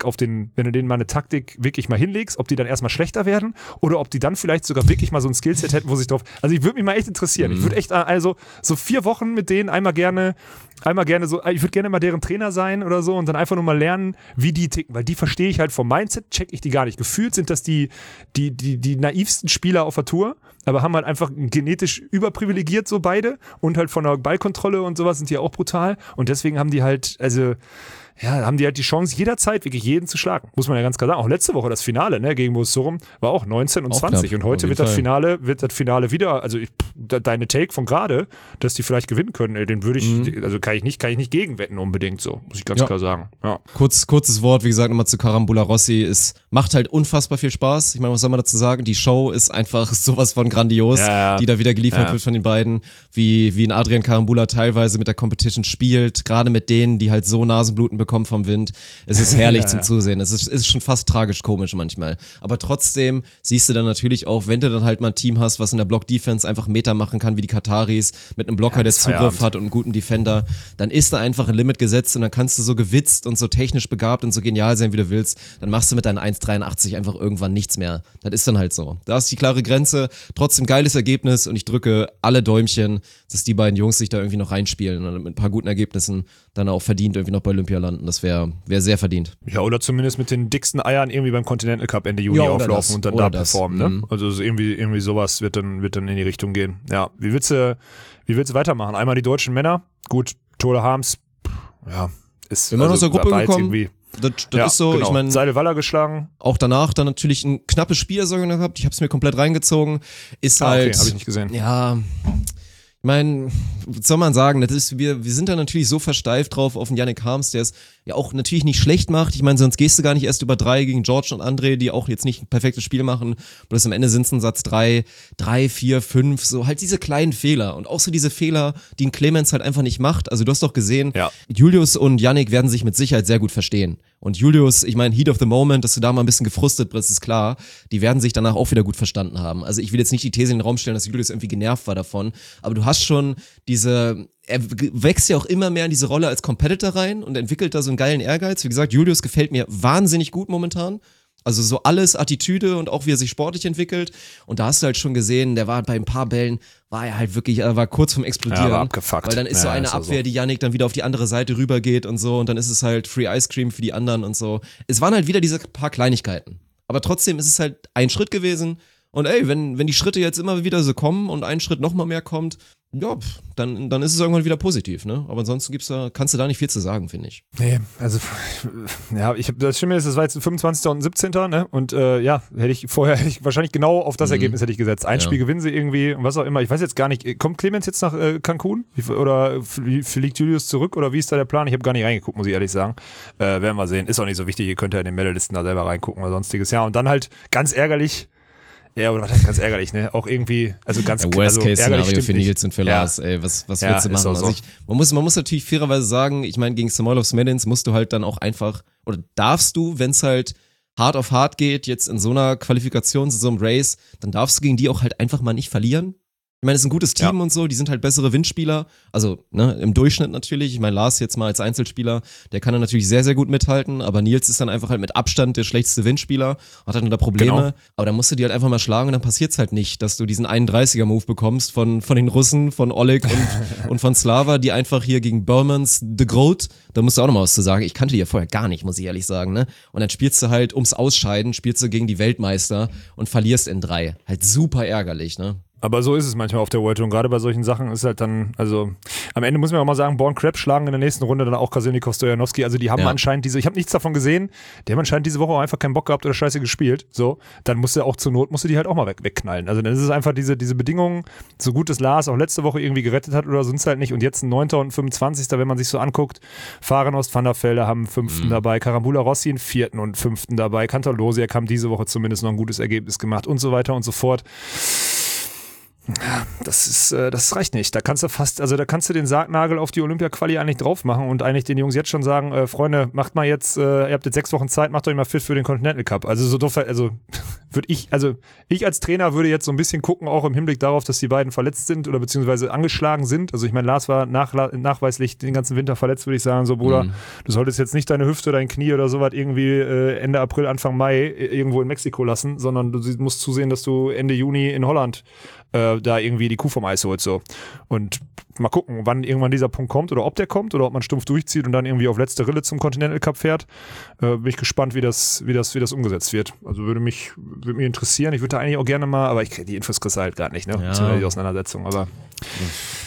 wirklich mal hinlegst, ob die dann erstmal schlechter werden oder ob die dann vielleicht sogar wirklich mal so ein Skillset hätten, wo sich drauf, also ich würde mich mal echt interessieren. Ich würde echt, also so 4 Wochen mit denen einmal gerne so, ich würde gerne mal deren Trainer sein oder so und dann einfach nur mal lernen, wie die ticken, weil die verstehe ich halt vom Mindset, check ich die gar nicht. Gefühlt sind das die naivsten Spieler auf der Tour, aber haben halt einfach genetisch überprivilegiert so beide und halt von der Ballkontrolle und sowas sind die auch brutal und deswegen haben die halt, also haben die halt die Chance, jederzeit wirklich jeden zu schlagen. Muss man ja ganz klar sagen. Auch letzte Woche das Finale, ne, gegen Bochum war auch 19 und auch 20. knapp, Und heute wird das Finale wieder, also deine Take von gerade, dass die vielleicht gewinnen können, den würde ich, also kann ich nicht gegenwetten unbedingt so, muss ich ganz klar sagen. Ja. Kurzes Wort, wie gesagt, nochmal zu Karambula Rossi. Es macht halt unfassbar viel Spaß. Ich meine, was soll man dazu sagen? Die Show ist einfach sowas von grandios, die da wieder geliefert wird von den beiden, wie ein Adrian Karambula teilweise mit der Competition spielt, gerade mit denen, die halt so Nasenbluten bekommen vom Wind. Es ist herrlich zum Zusehen. Es ist schon fast tragisch komisch manchmal. Aber trotzdem siehst du dann natürlich auch, wenn du dann halt mal ein Team hast, was in der Block-Defense einfach Meter machen kann, wie die Kataris, mit einem Blocker, der Zugriff hat und einen guten Defender, dann ist da einfach ein Limit gesetzt und dann kannst du so gewitzt und so technisch begabt und so genial sein, wie du willst. Dann machst du mit deinen 1,83 einfach irgendwann nichts mehr. Das ist dann halt so. Da ist die klare Grenze. Trotzdem geiles Ergebnis und ich drücke alle Däumchen, dass die beiden Jungs sich da irgendwie noch reinspielen und mit ein paar guten Ergebnissen dann auch verdient irgendwie noch bei Olympia landen. Das wäre sehr verdient. Ja, oder zumindest mit den dicksten Eiern irgendwie beim Continental Cup Ende Juni auflaufen und dann da performen. Ne? Also irgendwie sowas wird dann in die Richtung gehen. Ja, wie willst du weitermachen? Einmal die deutschen Männer. Gut, Tole Harms, ist immer noch aus der Gruppe gekommen. Das ist so, genau. Ich meine, Seidel-Waller geschlagen. Auch danach dann natürlich ein knappes Spiel gehabt. Ich habe es mir komplett reingezogen. Ist halt, okay, habe ich nicht gesehen. Ja, ich meine, was soll man sagen, wir sind da natürlich so versteift drauf auf den Yannick Harms, der es ja auch natürlich nicht schlecht macht. Ich meine, sonst gehst du gar nicht erst über 3 gegen George und André, die auch jetzt nicht ein perfektes Spiel machen. Bloß am Ende sind es ein Satz 3, 4, 5, so halt diese kleinen Fehler. Und auch so diese Fehler, die ein Clemens halt einfach nicht macht. Also du hast doch gesehen, Julius und Yannick werden sich mit Sicherheit sehr gut verstehen. Und Julius, ich meine, Heat of the Moment, dass du da mal ein bisschen gefrustet bist, ist klar. Die werden sich danach auch wieder gut verstanden haben. Also ich will jetzt nicht die These in den Raum stellen, dass Julius irgendwie genervt war davon. Aber du hast schon er wächst ja auch immer mehr in diese Rolle als Competitor rein und entwickelt da so einen geilen Ehrgeiz. Wie gesagt, Julius gefällt mir wahnsinnig gut momentan. Also so alles, Attitüde und auch wie er sich sportlich entwickelt. Und da hast du halt schon gesehen, der war bei ein paar Bällen, war er halt wirklich, er war kurz vorm Explodieren. War abgefuckt. Weil dann ist so eine Abwehr, die Yannick dann wieder auf die andere Seite rübergeht und so. Und dann ist es halt Free Ice Cream für die anderen und so. Es waren halt wieder diese paar Kleinigkeiten. Aber trotzdem ist es halt ein Schritt gewesen. Und ey, wenn die Schritte jetzt immer wieder so kommen und ein Schritt nochmal mehr kommt, ja, dann ist es irgendwann wieder positiv, ne? Aber ansonsten kannst du da nicht viel zu sagen, finde ich. Nee, also, ja, das Schlimme ist, das war jetzt 25. und 17. ne? Und hätte ich wahrscheinlich genau auf das Ergebnis hätte ich gesetzt. Ein Spiel gewinnen sie irgendwie und was auch immer. Ich weiß jetzt gar nicht, kommt Clemens jetzt nach Cancun? Oder fliegt Julius zurück? Oder wie ist da der Plan? Ich habe gar nicht reingeguckt, muss ich ehrlich sagen. Werden wir sehen. Ist auch nicht so wichtig, ihr könnt ja in den Medalisten da selber reingucken oder sonstiges. Ja, und dann halt ganz ärgerlich. Ja, oder was heißt ganz ärgerlich, ne? Auch irgendwie, also ganz Worst-Case-Szenario für Nils und für Lars, ey, was willst du machen? So. Also man muss natürlich fairerweise sagen, ich meine, gegen Samoilovs Medins musst du halt dann auch einfach, oder darfst du, wenn es halt hart auf hart geht, jetzt in so einer Qualifikation, in so einem Race, dann darfst du gegen die auch halt einfach mal nicht verlieren. Ich meine, es ist ein gutes Team und so, die sind halt bessere Windspieler, also ne, im Durchschnitt natürlich. Ich meine, Lars jetzt mal als Einzelspieler, der kann dann natürlich sehr, sehr gut mithalten, aber Nils ist dann einfach halt mit Abstand der schlechteste Windspieler, hat dann da Probleme, aber dann musst du die halt einfach mal schlagen und dann passiert's halt nicht, dass du diesen 31er-Move bekommst von den Russen, von Oleg und von Slava, die einfach hier gegen Burmans The Groat, da musst du auch noch mal was zu sagen, ich kannte die ja vorher gar nicht, muss ich ehrlich sagen, ne? Und dann spielst du halt ums Ausscheiden, spielst du gegen die Weltmeister und verlierst in 3. Halt super ärgerlich, ne? Aber so ist es manchmal auf der World Tour und gerade bei solchen Sachen ist halt dann, also am Ende muss man auch mal sagen, Born Crab schlagen in der nächsten Runde dann auch Krasilnikov, Stojanowski, also die haben anscheinend ich habe nichts davon gesehen, die haben anscheinend diese Woche auch einfach keinen Bock gehabt oder scheiße gespielt, so, dann musst du auch zur Not, die halt auch mal wegknallen, also dann ist es einfach diese Bedingungen, so gut es Lars auch letzte Woche irgendwie gerettet hat oder sonst halt nicht und jetzt ein 9. und 25. wenn man sich so anguckt, Fahrenhorst, Van der Velde haben einen 5. dabei, Karambula Rossi einen 4. und 5. dabei, Cantalosiak haben diese Woche zumindest noch ein gutes Ergebnis gemacht und so weiter und so fort. Das reicht nicht. Da kannst du den Sargnagel auf die Olympia-Quali eigentlich drauf machen und eigentlich den Jungs jetzt schon sagen, Freunde, macht mal jetzt, ihr habt jetzt 6 Wochen Zeit, macht euch mal fit für den Continental Cup. Also so doof, ich als Trainer würde jetzt so ein bisschen gucken, auch im Hinblick darauf, dass die beiden verletzt sind oder beziehungsweise angeschlagen sind. Also ich meine, Lars war nachweislich den ganzen Winter verletzt, würde ich sagen, so Bruder, du solltest jetzt nicht deine Hüfte, dein Knie oder sowas irgendwie Ende April, Anfang Mai irgendwo in Mexiko lassen, sondern du musst zusehen, dass du Ende Juni in Holland da irgendwie die Kuh vom Eis holt, so. Und mal gucken, wann irgendwann dieser Punkt kommt oder ob der kommt oder ob man stumpf durchzieht und dann irgendwie auf letzte Rille zum Continental Cup fährt. Bin ich gespannt, wie das umgesetzt wird. Also würde mich interessieren. Ich würde da eigentlich auch gerne mal, aber die Infos kriegst du halt gerade nicht, ne? Ja. Die Auseinandersetzung, aber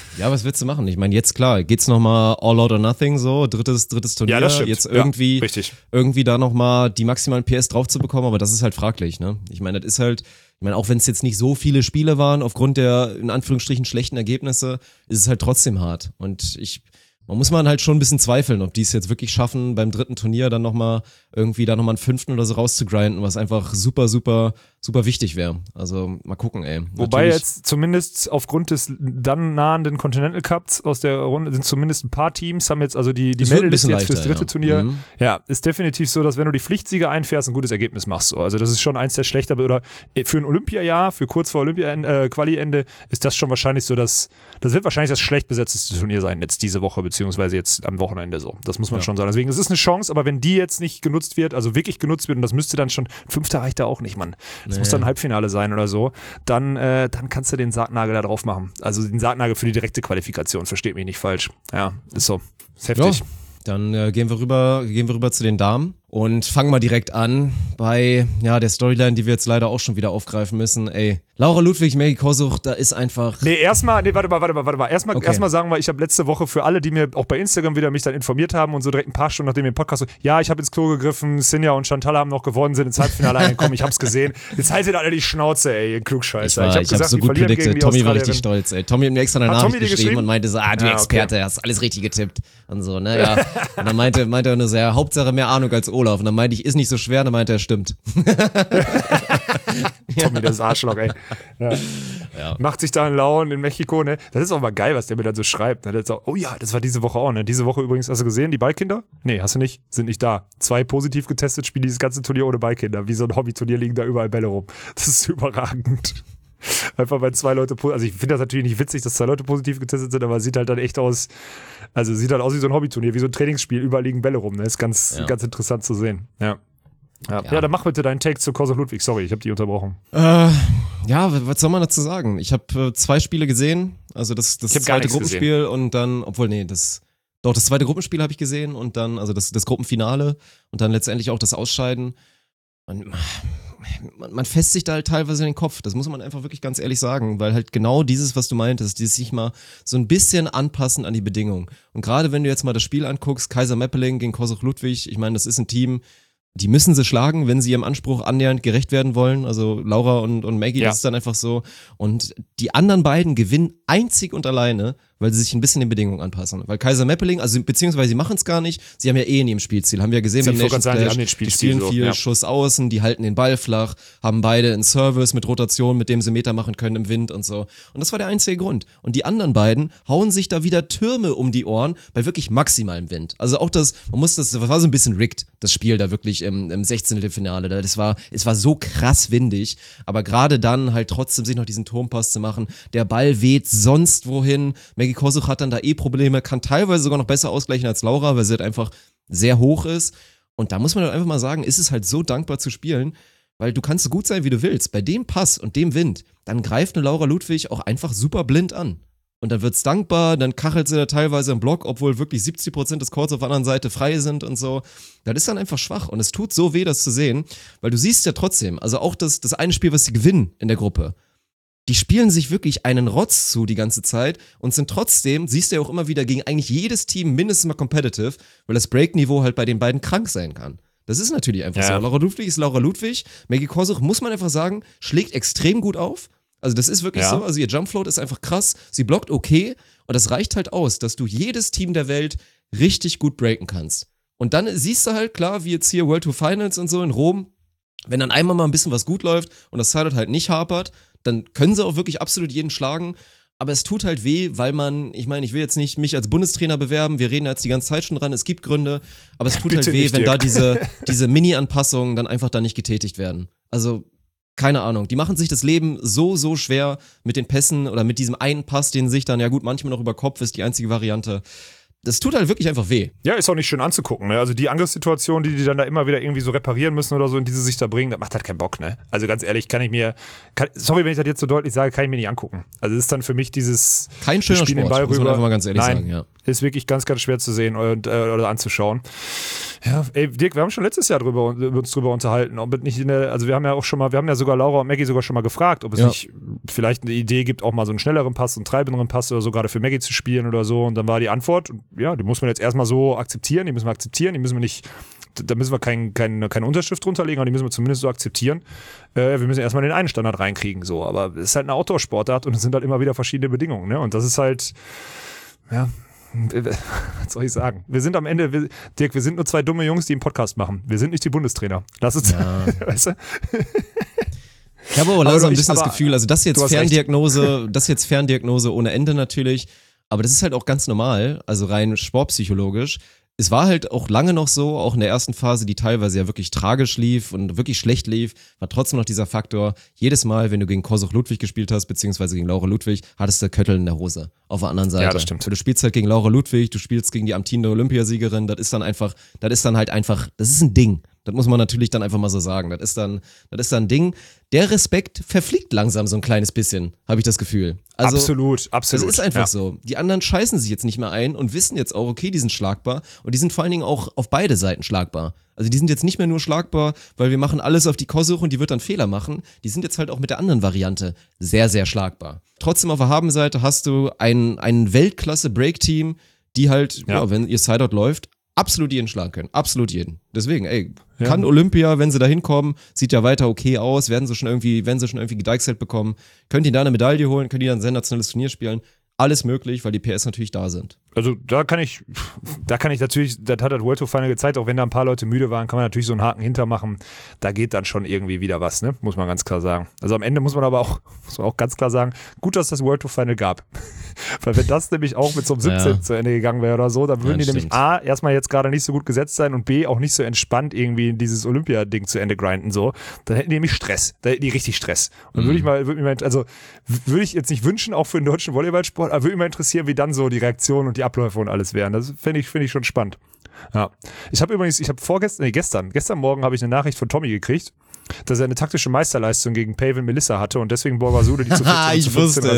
Ja, was willst du machen? Ich meine, jetzt klar, geht's nochmal all out or nothing so, drittes Turnier. Ja, das stimmt. Jetzt irgendwie, richtig. irgendwie da nochmal die maximalen PS drauf zu bekommen, aber das ist halt fraglich, ne? Ich meine, das ist halt, auch wenn es jetzt nicht so viele Spiele waren, aufgrund der, in Anführungsstrichen, schlechten Ergebnisse, ist es halt trotzdem hart. Und man muss halt schon ein bisschen zweifeln, ob die es jetzt wirklich schaffen, beim dritten Turnier dann nochmal irgendwie da nochmal einen 5. oder so rauszugrinden, was einfach super, super, super wichtig wäre. Also mal gucken, ey. Wobei Natürlich, jetzt zumindest aufgrund des dann nahenden Continental Cups aus der Runde sind zumindest ein paar Teams, haben jetzt also die Es wird ein Meldeliste bisschen jetzt fürs leichter, dritte Turnier. Mhm. Ja, ist definitiv so, dass wenn du die Pflichtsieger einfährst, ein gutes Ergebnis machst. So. Also das ist schon eins der schlechteren, oder für ein Olympiajahr, für kurz vor Quali-Ende, ist das schon wahrscheinlich so, das wird wahrscheinlich das schlecht besetzteste Turnier sein, jetzt diese Woche, beziehungsweise jetzt am Wochenende so. Das muss man schon sagen. Deswegen, es ist eine Chance, aber wenn die jetzt nicht genutzt wird, also wirklich genutzt wird, und das müsste dann schon, 5. reicht da auch nicht, Mann. Das muss dann ein Halbfinale sein oder so, dann kannst du den Sargnagel da drauf machen. Also den Sargnagel für die direkte Qualifikation, versteht mich nicht falsch. Ja, ist so. Ist heftig. Ja, dann gehen wir rüber zu den Damen und fangen mal direkt an bei der Storyline, die wir jetzt leider auch schon wieder aufgreifen müssen. Ey, Laura Ludwig, Maggie Kosuch, da ist einfach... Warte mal. Erstmal sagen wir, ich habe letzte Woche für alle, die mir auch bei Instagram wieder mich dann informiert haben und so direkt ein paar Stunden nachdem wir den Podcast so, ja, ich habe ins Klo gegriffen, Sinja und Chantal haben noch gewonnen, sind ins Halbfinale eingekommen, ich hab's gesehen. Jetzt haltet alle die Schnauze, ey, ihr Klugscheißer. Ich hab so gut predicted. Tommy war richtig stolz, ey. Tommy hat mir extra eine Nachricht geschrieben und meinte so, du Experte, hast alles richtig getippt und so, ne, ja. Und dann meinte er nur so, ja, Hauptsache mehr Ahnung als Olaf. Und dann meinte ich, ist nicht so schwer, dann meinte er, stimmt. Tommy, das Arschloch, ey. Ja. Macht sich da einen Lauen in Mexiko, ne? Das ist auch mal geil, was der mir dann so schreibt. Ne? So, oh ja, das war diese Woche auch, ne? Diese Woche übrigens, hast du gesehen, die Ballkinder? Nee, hast du nicht? Sind nicht da. 2 positiv getestet, spielen dieses ganze Turnier ohne Ballkinder. Wie so ein Hobbyturnier liegen da überall Bälle rum. Das ist überragend. Einfach weil 2 Leute, also ich finde das natürlich nicht witzig, dass 2 Leute positiv getestet sind, aber es sieht halt dann echt aus, also sieht halt aus wie so ein Hobbyturnier, wie so ein Trainingsspiel, überall liegen Bälle rum, ne? Ist ganz interessant zu sehen, ja. Ja, dann mach bitte deinen Take zu Kosuch Ludwig. Sorry, ich habe dich unterbrochen. Was soll man dazu sagen? Ich habe 2 Spiele gesehen. Also das zweite Gruppenspiel und dann, das zweite Gruppenspiel habe ich gesehen und dann, also das Gruppenfinale und dann letztendlich auch das Ausscheiden. Man fässt sich da halt teilweise in den Kopf. Das muss man einfach wirklich ganz ehrlich sagen, weil halt genau dieses, was du meintest, dieses sich mal so ein bisschen anpassen an die Bedingungen. Und gerade wenn du jetzt mal das Spiel anguckst, Kaiser Meppeling gegen Kosuch Ludwig, ich meine, das ist ein Team, die müssen sie schlagen, wenn sie ihrem Anspruch annähernd gerecht werden wollen. Also Laura und Maggie, das ist dann einfach so. Und die anderen beiden gewinnen einzig und alleine, weil sie sich ein bisschen den Bedingungen anpassen. Weil Kaiser Meppeling, also beziehungsweise sie machen es gar nicht, sie haben ja in ihrem Spielziel, haben wir ja gesehen beim Nations Clash, die spielen viel Schuss außen, die halten den Ball flach, haben beide einen Service mit Rotation, mit dem sie Meter machen können im Wind und so. Und das war der einzige Grund. Und die anderen beiden hauen sich da wieder Türme um die Ohren bei wirklich maximalem Wind. Also auch das war so ein bisschen rigged, das Spiel da wirklich im 16. Finale. Es war so krass windig, aber gerade dann halt trotzdem sich noch diesen Turmpass zu machen, der Ball weht sonst wohin. Maggie Kosuch hat dann da Probleme, kann teilweise sogar noch besser ausgleichen als Laura, weil sie halt einfach sehr hoch ist. Und da muss man halt einfach mal sagen, ist es halt so dankbar zu spielen, weil du kannst so gut sein, wie du willst. Bei dem Pass und dem Wind, dann greift eine Laura Ludwig auch einfach super blind an. Und dann wird's dankbar, dann kachelt sie da teilweise im Block, obwohl wirklich 70% des Courts auf der anderen Seite frei sind und so. Das ist dann einfach schwach und es tut so weh, das zu sehen, weil du siehst ja trotzdem, also auch das eine Spiel, was sie gewinnen in der Gruppe, die spielen sich wirklich einen Rotz zu die ganze Zeit und sind trotzdem, siehst du ja auch immer wieder, gegen eigentlich jedes Team mindestens mal competitive, weil das Break-Niveau halt bei den beiden krank sein kann. Das ist natürlich einfach so. Laura Ludwig ist Laura Ludwig. Maggie Kosuch, muss man einfach sagen, schlägt extrem gut auf. Also das ist wirklich so, also ihr Jumpfloat ist einfach krass, sie blockt okay und das reicht halt aus, dass du jedes Team der Welt richtig gut breaken kannst. Und dann siehst du halt, klar, wie jetzt hier World Tour Finals und so in Rom, wenn dann einmal mal ein bisschen was gut läuft und das Side halt nicht hapert, dann können sie auch wirklich absolut jeden schlagen. Aber es tut halt weh, weil ich will jetzt nicht mich als Bundestrainer bewerben, wir reden jetzt die ganze Zeit schon dran, es gibt Gründe, aber es tut halt weh, wenn da diese Mini-Anpassungen dann einfach da nicht getätigt werden. Also, keine Ahnung, die machen sich das Leben so schwer mit den Pässen oder mit diesem einen Pass, den sich dann, ja gut, manchmal noch über Kopf ist die einzige Variante. Das tut halt wirklich einfach weh. Ja, ist auch nicht schön anzugucken, ne? Also die Angriffssituation, die dann da immer wieder irgendwie so reparieren müssen oder so, in die sie sich da bringen, das macht halt keinen Bock, ne? Also ganz ehrlich, sorry, wenn ich das jetzt so deutlich sage, kann ich mir nicht angucken. Also das ist dann für mich dieses kein schöner Spiel Sport, den Ball muss man rüber. einfach mal ganz ehrlich Nein, sagen, ja. Ist wirklich ganz, ganz schwer zu sehen oder anzuschauen. Ja, ey, Dirk, wir haben schon letztes Jahr uns drüber unterhalten, ob es nicht also wir haben ja sogar Laura und Maggie sogar schon mal gefragt, ob es nicht vielleicht eine Idee gibt, auch mal so einen schnelleren Pass, einen treibenderen Pass oder so gerade für Maggie zu spielen oder so. Und dann war die Antwort, ja, die muss man jetzt erstmal so akzeptieren, die müssen wir nicht, da müssen wir keine Unterschrift drunter legen, aber die müssen wir zumindest so akzeptieren. Wir müssen erstmal den einen Standard reinkriegen, so. Aber es ist halt eine Outdoor-Sportart und es sind halt immer wieder verschiedene Bedingungen, ne? Und das ist halt, ja, was soll ich sagen? Wir sind am Ende, Dirk, wir sind nur zwei dumme Jungs, die einen Podcast machen. Wir sind nicht die Bundestrainer. Lass uns, weißt du? Ich habe aber langsam ein bisschen das Gefühl, also das ist jetzt Ferndiagnose ohne Ende natürlich, aber das ist halt auch ganz normal, also rein sportpsychologisch. Es war halt auch lange noch so, auch in der ersten Phase, die teilweise ja wirklich tragisch lief und wirklich schlecht lief, war trotzdem noch dieser Faktor, jedes Mal, wenn du gegen Kosuch Ludwig gespielt hast, beziehungsweise gegen Laura Ludwig, hattest du Köttel in der Hose. Auf der anderen Seite. Ja, das stimmt. Du spielst halt gegen Laura Ludwig, du spielst gegen die amtierende Olympiasiegerin, das ist ein Ding. Das muss man natürlich dann einfach mal so sagen. Das ist dann ein Ding. Der Respekt verfliegt langsam so ein kleines bisschen, habe ich das Gefühl. Also, absolut. Das ist einfach so. Die anderen scheißen sich jetzt nicht mehr ein und wissen jetzt auch, okay, die sind schlagbar und die sind vor allen Dingen auch auf beide Seiten schlagbar. Also die sind jetzt nicht mehr nur schlagbar, weil wir machen alles auf die Kosuch und die wird dann Fehler machen. Die sind jetzt halt auch mit der anderen Variante sehr, sehr schlagbar. Trotzdem auf der Habenseite hast du ein Weltklasse-Break-Team, die halt, wenn ihr Sideout läuft, absolut jeden schlagen können. Absolut jeden. Deswegen, kann Olympia, wenn sie da hinkommen, sieht ja weiter okay aus, werden sie schon irgendwie gedeichselt bekommen, könnt ihr da eine Medaille holen, könnt ihr dann ein sensationelles Turnier spielen. Alles möglich, weil die PS natürlich da sind. Also da kann ich natürlich, das hat das World Tour Final gezeigt, auch wenn da ein paar Leute müde waren, kann man natürlich so einen Haken hintermachen. Da geht dann schon irgendwie wieder was, ne? Muss man ganz klar sagen. Also am Ende muss man auch ganz klar sagen, gut, dass das World Tour Final gab. Weil wenn das nämlich auch mit so einem 17 zu Ende gegangen wäre oder so, dann würden die nämlich A, erstmal jetzt gerade nicht so gut gesetzt sein und B, auch nicht so entspannt irgendwie dieses Olympia-Ding zu Ende grinden, so. Dann hätten die nämlich Stress. Da hätten die richtig Stress. Und würde ich jetzt nicht wünschen, auch für den deutschen Volleyballsport, aber würde mich mal interessieren, wie dann so die Reaktionen und die Abläufe und alles wären. Das finde ich schon spannend. Ja. Gestern Morgen habe ich eine Nachricht von Tommy gekriegt, dass er eine taktische Meisterleistung gegen Pavin Melissa hatte und deswegen Borgasude die zu 14 Ich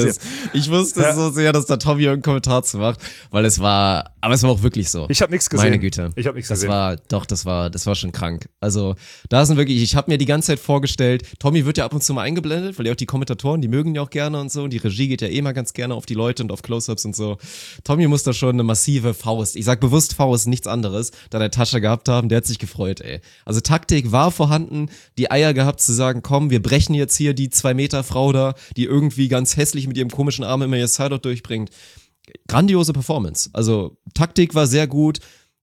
wusste es so sehr, dass da Tommy irgendeinen Kommentar zu macht, aber es war auch wirklich so. Ich habe nichts gesehen. Meine Güte. Ich habe nichts gesehen. Das war schon krank. Also, da sind wirklich, ich habe mir die ganze Zeit vorgestellt, Tommy wird ja ab und zu mal eingeblendet, weil ja auch die Kommentatoren, die mögen ja auch gerne und so und die Regie geht ja mal ganz gerne auf die Leute und auf Close-Ups und so. Tommy muss da schon eine massive Faust, ich sag bewusst Faust, nichts anderes, da in der Tasche gehabt haben, der hat sich gefreut, ey. Also Taktik war vorhanden, die Eier gehabt zu sagen, komm, wir brechen jetzt hier die 2-Meter-Frau da, die irgendwie ganz hässlich mit ihrem komischen Arm immer ihr Sideout durchbringt. Grandiose Performance. Also Taktik war sehr gut.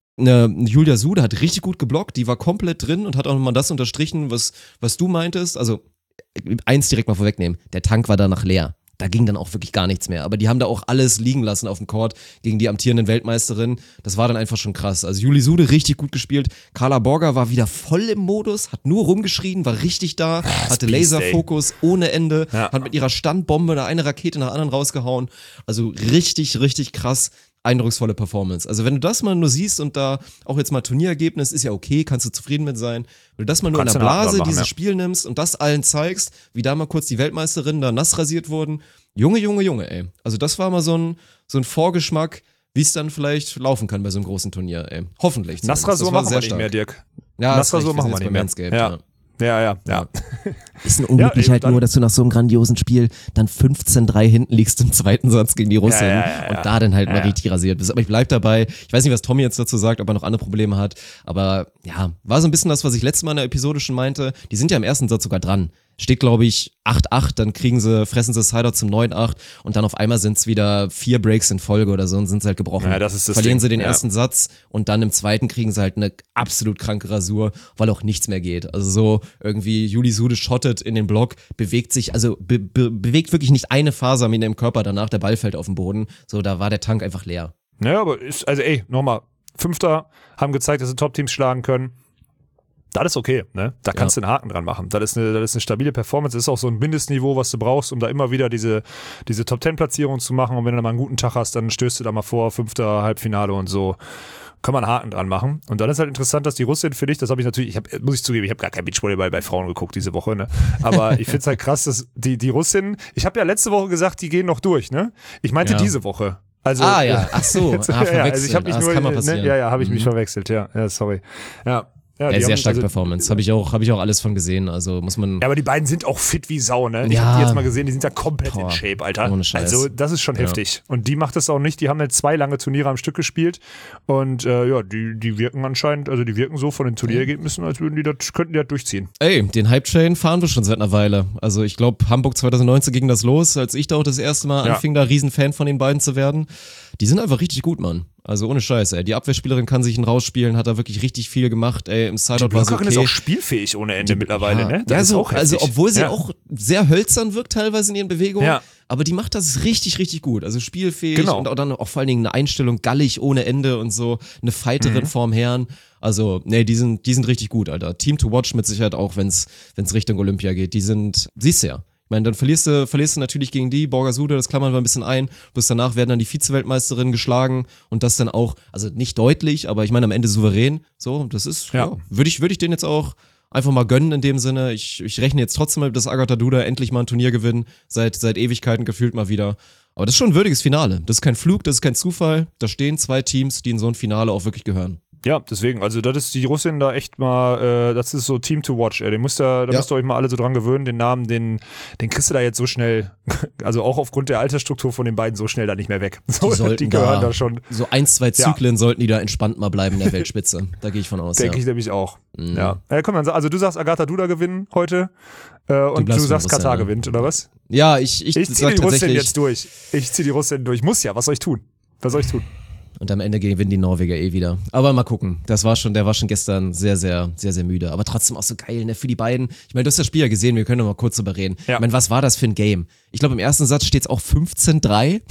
Julia Sude hat richtig gut geblockt, die war komplett drin und hat auch nochmal das unterstrichen, was du meintest. Also eins direkt mal vorwegnehmen, der Tank war danach leer. Da ging dann auch wirklich gar nichts mehr. Aber die haben da auch alles liegen lassen auf dem Court gegen die amtierenden Weltmeisterin. Das war dann einfach schon krass. Also Julie Sude richtig gut gespielt. Carla Borger war wieder voll im Modus, hat nur rumgeschrien, war richtig da, hatte Laserfokus ohne Ende, hat mit ihrer Standbombe da eine Rakete nach der anderen rausgehauen. Also richtig, richtig krass. Eindrucksvolle Performance. Also wenn du das mal nur siehst und da auch jetzt mal Turnierergebnis ist ja okay, kannst du zufrieden mit sein. Wenn du das mal nur in der Blase dieses Spiel nimmst und das allen zeigst, wie da mal kurz die Weltmeisterinnen da nass rasiert wurden. Junge, ey. Also das war mal so ein Vorgeschmack, wie es dann vielleicht laufen kann bei so einem großen Turnier, ey. Hoffentlich. Nassrasur machen wir nicht mehr, Dirk. Ja, Nassrasur machen wir nicht mehr. Manscaped, Ja. Bisschen unglücklich halt nur, dass du nach so einem grandiosen Spiel dann 15-3 hinten liegst im zweiten Satz gegen die Russin und da dann halt mal richtig rasiert bist. Aber ich bleib dabei. Ich weiß nicht, was Tommy jetzt dazu sagt, ob er noch andere Probleme hat. Aber ja, war so ein bisschen das, was ich letztes Mal in der Episode schon meinte. Die sind ja im ersten Satz sogar dran. Steht, glaube ich, 8-8, dann fressen sie Sideout zum 9-8 und dann auf einmal sind es wieder 4 Breaks in Folge oder so und sind sie halt gebrochen. Ja, das ist das Verlieren Ding. Sie den ersten Satz und dann im zweiten kriegen sie halt eine absolut kranke Rasur, weil auch nichts mehr geht. Also so irgendwie Julie Sude schottet in den Block, bewegt sich, also bewegt wirklich nicht eine Faser mehr im Körper danach, der Ball fällt auf den Boden. So, da war der Tank einfach leer. Naja, aber nochmal, Fünfter, haben gezeigt, dass sie Top-Teams schlagen können. Das ist okay, ne? Da kannst du einen Haken dran machen. Das ist eine stabile Performance. Das ist auch so ein Mindestniveau, was du brauchst, um da immer wieder diese Top-10-Platzierung zu machen. Und wenn du da mal einen guten Tag hast, dann stößt du da mal vor, 5. Halbfinale und so. Kann man einen Haken dran machen. Und dann ist halt interessant, dass die Russin, finde ich, das habe ich natürlich, muss ich zugeben, ich habe gar kein Beachvolleyball bei Frauen geguckt diese Woche, ne? Aber ich finde es halt krass, dass die Russin, ich habe ja letzte Woche gesagt, die gehen noch durch, ne? Ich meinte diese Woche. Also, ach so, verwechselt. Also ich habe mich das kann mal passieren. Habe ich mich verwechselt, ja, sorry. Ja, sehr starke Performance, habe ich auch alles von gesehen, also muss man... Ja, aber die beiden sind auch fit wie Sau, ne? Ich habe die jetzt mal gesehen, die sind ja komplett in Shape, Alter. Ohne Scheiß. Also das ist schon heftig. Und die macht das auch nicht, die haben jetzt 2 lange Turniere am Stück gespielt und die wirken anscheinend, also die wirken so von den Turnierergebnissen, als könnten die das durchziehen. Ey, den Hype-Train fahren wir schon seit einer Weile. Also ich glaube, Hamburg 2019 ging das los, als ich da auch das erste Mal anfing, da Riesenfan von den beiden zu werden. Die sind einfach richtig gut, Mann. Also ohne Scheiß, ey. Die Abwehrspielerin kann sich einen rausspielen, hat da wirklich richtig viel gemacht, ey. Im Sideout war so okay. Die ist auch spielfähig ohne Ende mittlerweile, ne? Das ist auch heftig. Also obwohl sie auch sehr hölzern wirkt teilweise in ihren Bewegungen, aber die macht das richtig, richtig gut. Also spielfähig und auch dann auch vor allen Dingen eine Einstellung gallig ohne Ende und so, eine Fighterin vorm Herrn. Also, nee, die sind richtig gut, Alter. Team to watch mit Sicherheit auch, wenn's Richtung Olympia geht. Siehst du ja. Ich meine, dann verlierst du natürlich gegen die, Borgasude, das klammern wir ein bisschen ein, bloß danach werden dann die Vize-Weltmeisterinnen geschlagen und das dann auch, also nicht deutlich, aber ich meine am Ende souverän, so, das ist, würde ich denen jetzt auch einfach mal gönnen in dem Sinne. Ich rechne jetzt trotzdem mal, dass Agatha Duda endlich mal ein Turnier gewinnt, seit Ewigkeiten gefühlt mal wieder. Aber das ist schon ein würdiges Finale. Das ist kein Flug, das ist kein Zufall. Da stehen 2 Teams, die in so ein Finale auch wirklich gehören. Ja, deswegen, also das ist die Russin da echt mal, das ist so Team to watch, ey. Müsst ihr euch mal alle so dran gewöhnen, den Namen, den kriegst du da jetzt so schnell, also auch aufgrund der Altersstruktur von den beiden so schnell da nicht mehr weg. So, die gehören da schon. So 1-2 Zyklen sollten die da entspannt mal bleiben in der Weltspitze. Da gehe ich von aus. Denke ich nämlich auch. Ja. Komm, also du sagst Agatha Duda gewinnen heute und du sagst Katar gewinnt, oder was? Ja, ich ziehe die Russin jetzt durch. Ich ziehe die Russin durch. Muss ja, was soll ich tun? Und am Ende gewinnen die Norweger wieder. Aber mal gucken. Der war schon gestern sehr, sehr, sehr, sehr müde. Aber trotzdem auch so geil, ne? Für die beiden. Ich meine, du hast das Spiel ja gesehen, wir können noch mal kurz drüber reden. Ja. Ich meine, was war das für ein Game? Ich glaube, im ersten Satz steht es auch 15-3.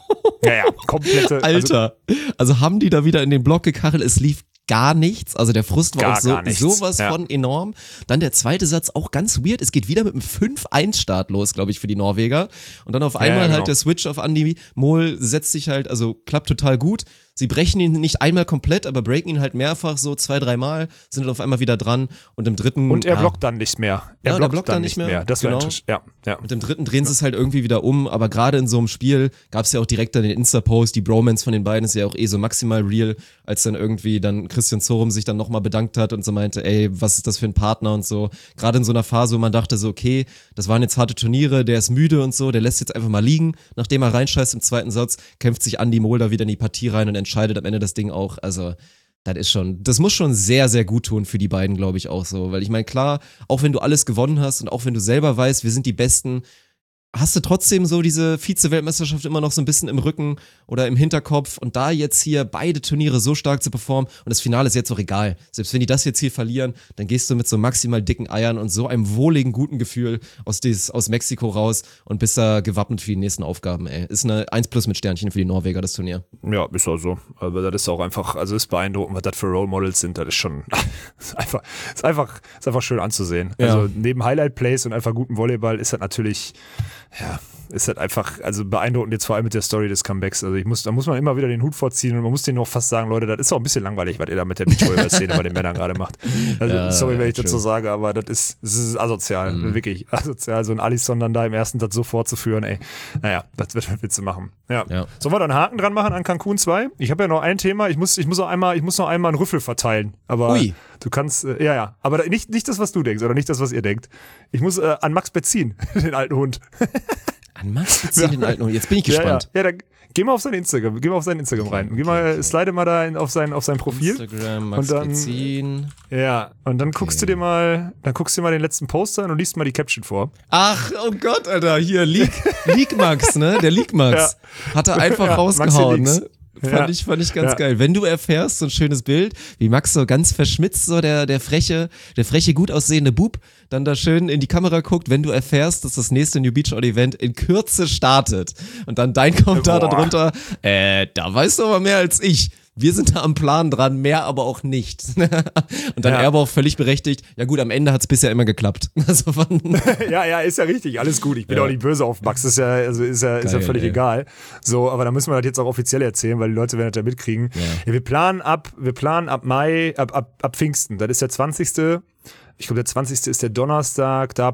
Ja, komplette. Alter. Also haben die da wieder in den Block gekachelt, es lief gar nichts. Also der Frust war auch sowas von enorm. Dann der zweite Satz auch ganz weird. Es geht wieder mit einem 5-1-Start los, glaube ich, für die Norweger. Und dann auf einmal halt der Switch auf Andy Mohl setzt sich halt, also klappt total gut. Sie brechen ihn nicht einmal komplett, aber breaken ihn halt mehrfach, so 2-3 Mal, sind dann auf einmal wieder dran und im dritten... Und er blockt dann nicht mehr. Er blockt dann nicht mehr. Das war ja. Und im dritten drehen sie es halt irgendwie wieder um, aber gerade in so einem Spiel gab es ja auch direkt dann den Insta-Post, die Bromance von den beiden ist ja auch so maximal real, als dann irgendwie dann Christian Zorum sich dann nochmal bedankt hat und so meinte, ey, was ist das für ein Partner und so. Gerade in so einer Phase, wo man dachte so, okay, das waren jetzt harte Turniere, der ist müde und so, der lässt jetzt einfach mal liegen, nachdem er reinscheißt im zweiten Satz, kämpft sich Andy Mohl da wieder in die Partie rein und entscheidet am Ende das Ding auch, also das muss schon sehr, sehr gut tun für die beiden, glaube ich auch so, weil ich meine, klar, auch wenn du alles gewonnen hast und auch wenn du selber weißt, wir sind die Besten, hast du trotzdem so diese Vize-Weltmeisterschaft immer noch so ein bisschen im Rücken oder im Hinterkopf und da jetzt hier beide Turniere so stark zu performen und das Finale ist jetzt auch egal. Selbst wenn die das jetzt hier verlieren, dann gehst du mit so maximal dicken Eiern und so einem wohligen, guten Gefühl aus Mexiko raus und bist da gewappnet für die nächsten Aufgaben, ey. Ist eine 1+ mit Sternchen für die Norweger, das Turnier. Ja, ist auch so. Aber das ist auch einfach, also ist beeindruckend, was das für Role Models sind. Das ist schon, ist einfach schön anzusehen. Ja. Also neben Highlight-Plays und einfach guten Volleyball ist das natürlich, ja, ist halt einfach, also beeindruckend jetzt vor allem mit der Story des Comebacks. Also da muss man immer wieder den Hut vorziehen und man muss denen auch fast sagen, Leute, das ist auch ein bisschen langweilig, was ihr da mit der Beachvolleyball-Szene bei den Männern gerade macht. Also, sorry, wenn ich dazu sage, aber das ist asozial, wirklich asozial, so ein Alisson dann da im ersten Satz so fortzuführen, ey. Naja, das wird man Witze machen. Ja. Sollen wir da einen Haken dran machen an Cancun 2? Ich habe ja noch ein Thema, ich muss noch einmal einen Rüffel verteilen, aber du kannst, aber nicht das, was du denkst oder nicht das, was ihr denkt. Ich muss an Max Betzin, den alten Hund. An Max Betzin, den alten Hund. Jetzt bin ich gespannt. Ja, dann geh mal auf sein Instagram rein. Slide mal da auf sein Profil. Instagram, Max Betzin. Ja, und dann guckst du dir mal den letzten Post an und liest mal die Caption vor. Ach, oh Gott, Alter, hier, Leak Max, ne? Der Leak Max. Hat er einfach rausgehauen, ne? Fand ich ganz geil. Wenn du erfährst, so ein schönes Bild, wie Max so ganz verschmitzt, so der freche, gut aussehende Bub, dann da schön in die Kamera guckt, wenn du erfährst, dass das nächste New Beach Out Event in Kürze startet. Und dann dein Kommentar darunter, da weißt du aber mehr als ich. Wir sind da am Plan dran, mehr aber auch nicht. Und dann er aber auch völlig berechtigt, ja gut, am Ende hat's bisher immer geklappt. Also ja, ist ja richtig, alles gut. Ich bin auch nicht böse auf Max, ist ja völlig egal. So, aber da müssen wir das jetzt auch offiziell erzählen, weil die Leute werden das ja mitkriegen. Ja, wir planen ab Mai, ab Pfingsten, das ist der 20. ich glaube, der 20. ist der Donnerstag, ab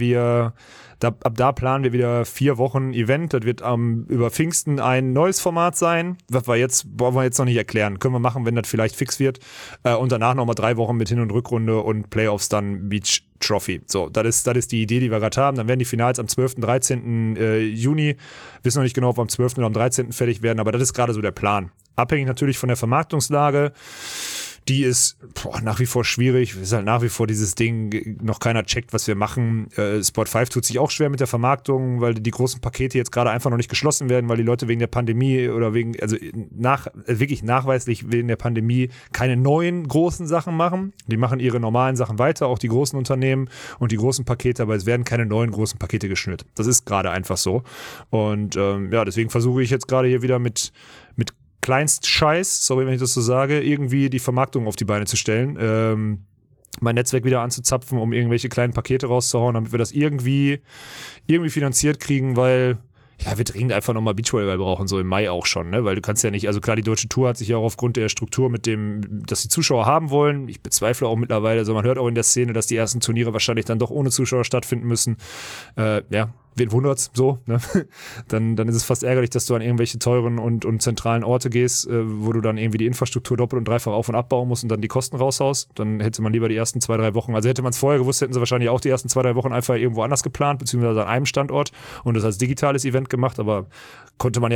da planen wir wieder 4 Wochen Event. Das wird über Pfingsten ein neues Format sein. Wollen wir jetzt noch nicht erklären. Können wir machen, wenn das vielleicht fix wird. Und danach nochmal 3 Wochen mit Hin- und Rückrunde und Playoffs dann Beach Trophy. So, das ist die Idee, die wir gerade haben. Dann werden die Finals am 12. 13. Juni. Wissen noch nicht genau, ob wir am 12. oder am 13. fertig werden, aber das ist gerade so der Plan. Abhängig natürlich von der Vermarktungslage. Die ist nach wie vor schwierig. Es ist halt nach wie vor dieses Ding, noch keiner checkt, was wir machen. Sport 5 tut sich auch schwer mit der Vermarktung, weil die großen Pakete jetzt gerade einfach noch nicht geschlossen werden, weil die Leute wegen der Pandemie oder wirklich nachweislich wegen der Pandemie keine neuen großen Sachen machen. Die machen ihre normalen Sachen weiter, auch die großen Unternehmen und die großen Pakete, aber es werden keine neuen großen Pakete geschnürt. Das ist gerade einfach so. Und deswegen versuche ich jetzt gerade hier wieder mit Kleinstscheiß, sorry, wenn ich das so sage, irgendwie die Vermarktung auf die Beine zu stellen, mein Netzwerk wieder anzuzapfen, um irgendwelche kleinen Pakete rauszuhauen, damit wir das irgendwie finanziert kriegen, weil wir dringend einfach nochmal Beachvolleyball brauchen, so im Mai auch schon, ne? Weil du kannst ja nicht, also klar, die Deutsche Tour hat sich ja auch aufgrund der Struktur mit dem, dass die Zuschauer haben wollen, ich bezweifle auch mittlerweile, also man hört auch in der Szene, dass die ersten Turniere wahrscheinlich dann doch ohne Zuschauer stattfinden müssen, wen wundert's, so, ne? Dann ist es fast ärgerlich, dass du an irgendwelche teuren und zentralen Orte gehst, wo du dann irgendwie die Infrastruktur doppelt und dreifach auf- und abbauen musst und dann die Kosten raushaust. Dann hätte man lieber die ersten 2-3 Wochen, also hätte man es vorher gewusst, hätten sie wahrscheinlich auch die ersten 2-3 Wochen einfach irgendwo anders geplant, beziehungsweise an einem Standort und das als digitales Event gemacht, aber konnte man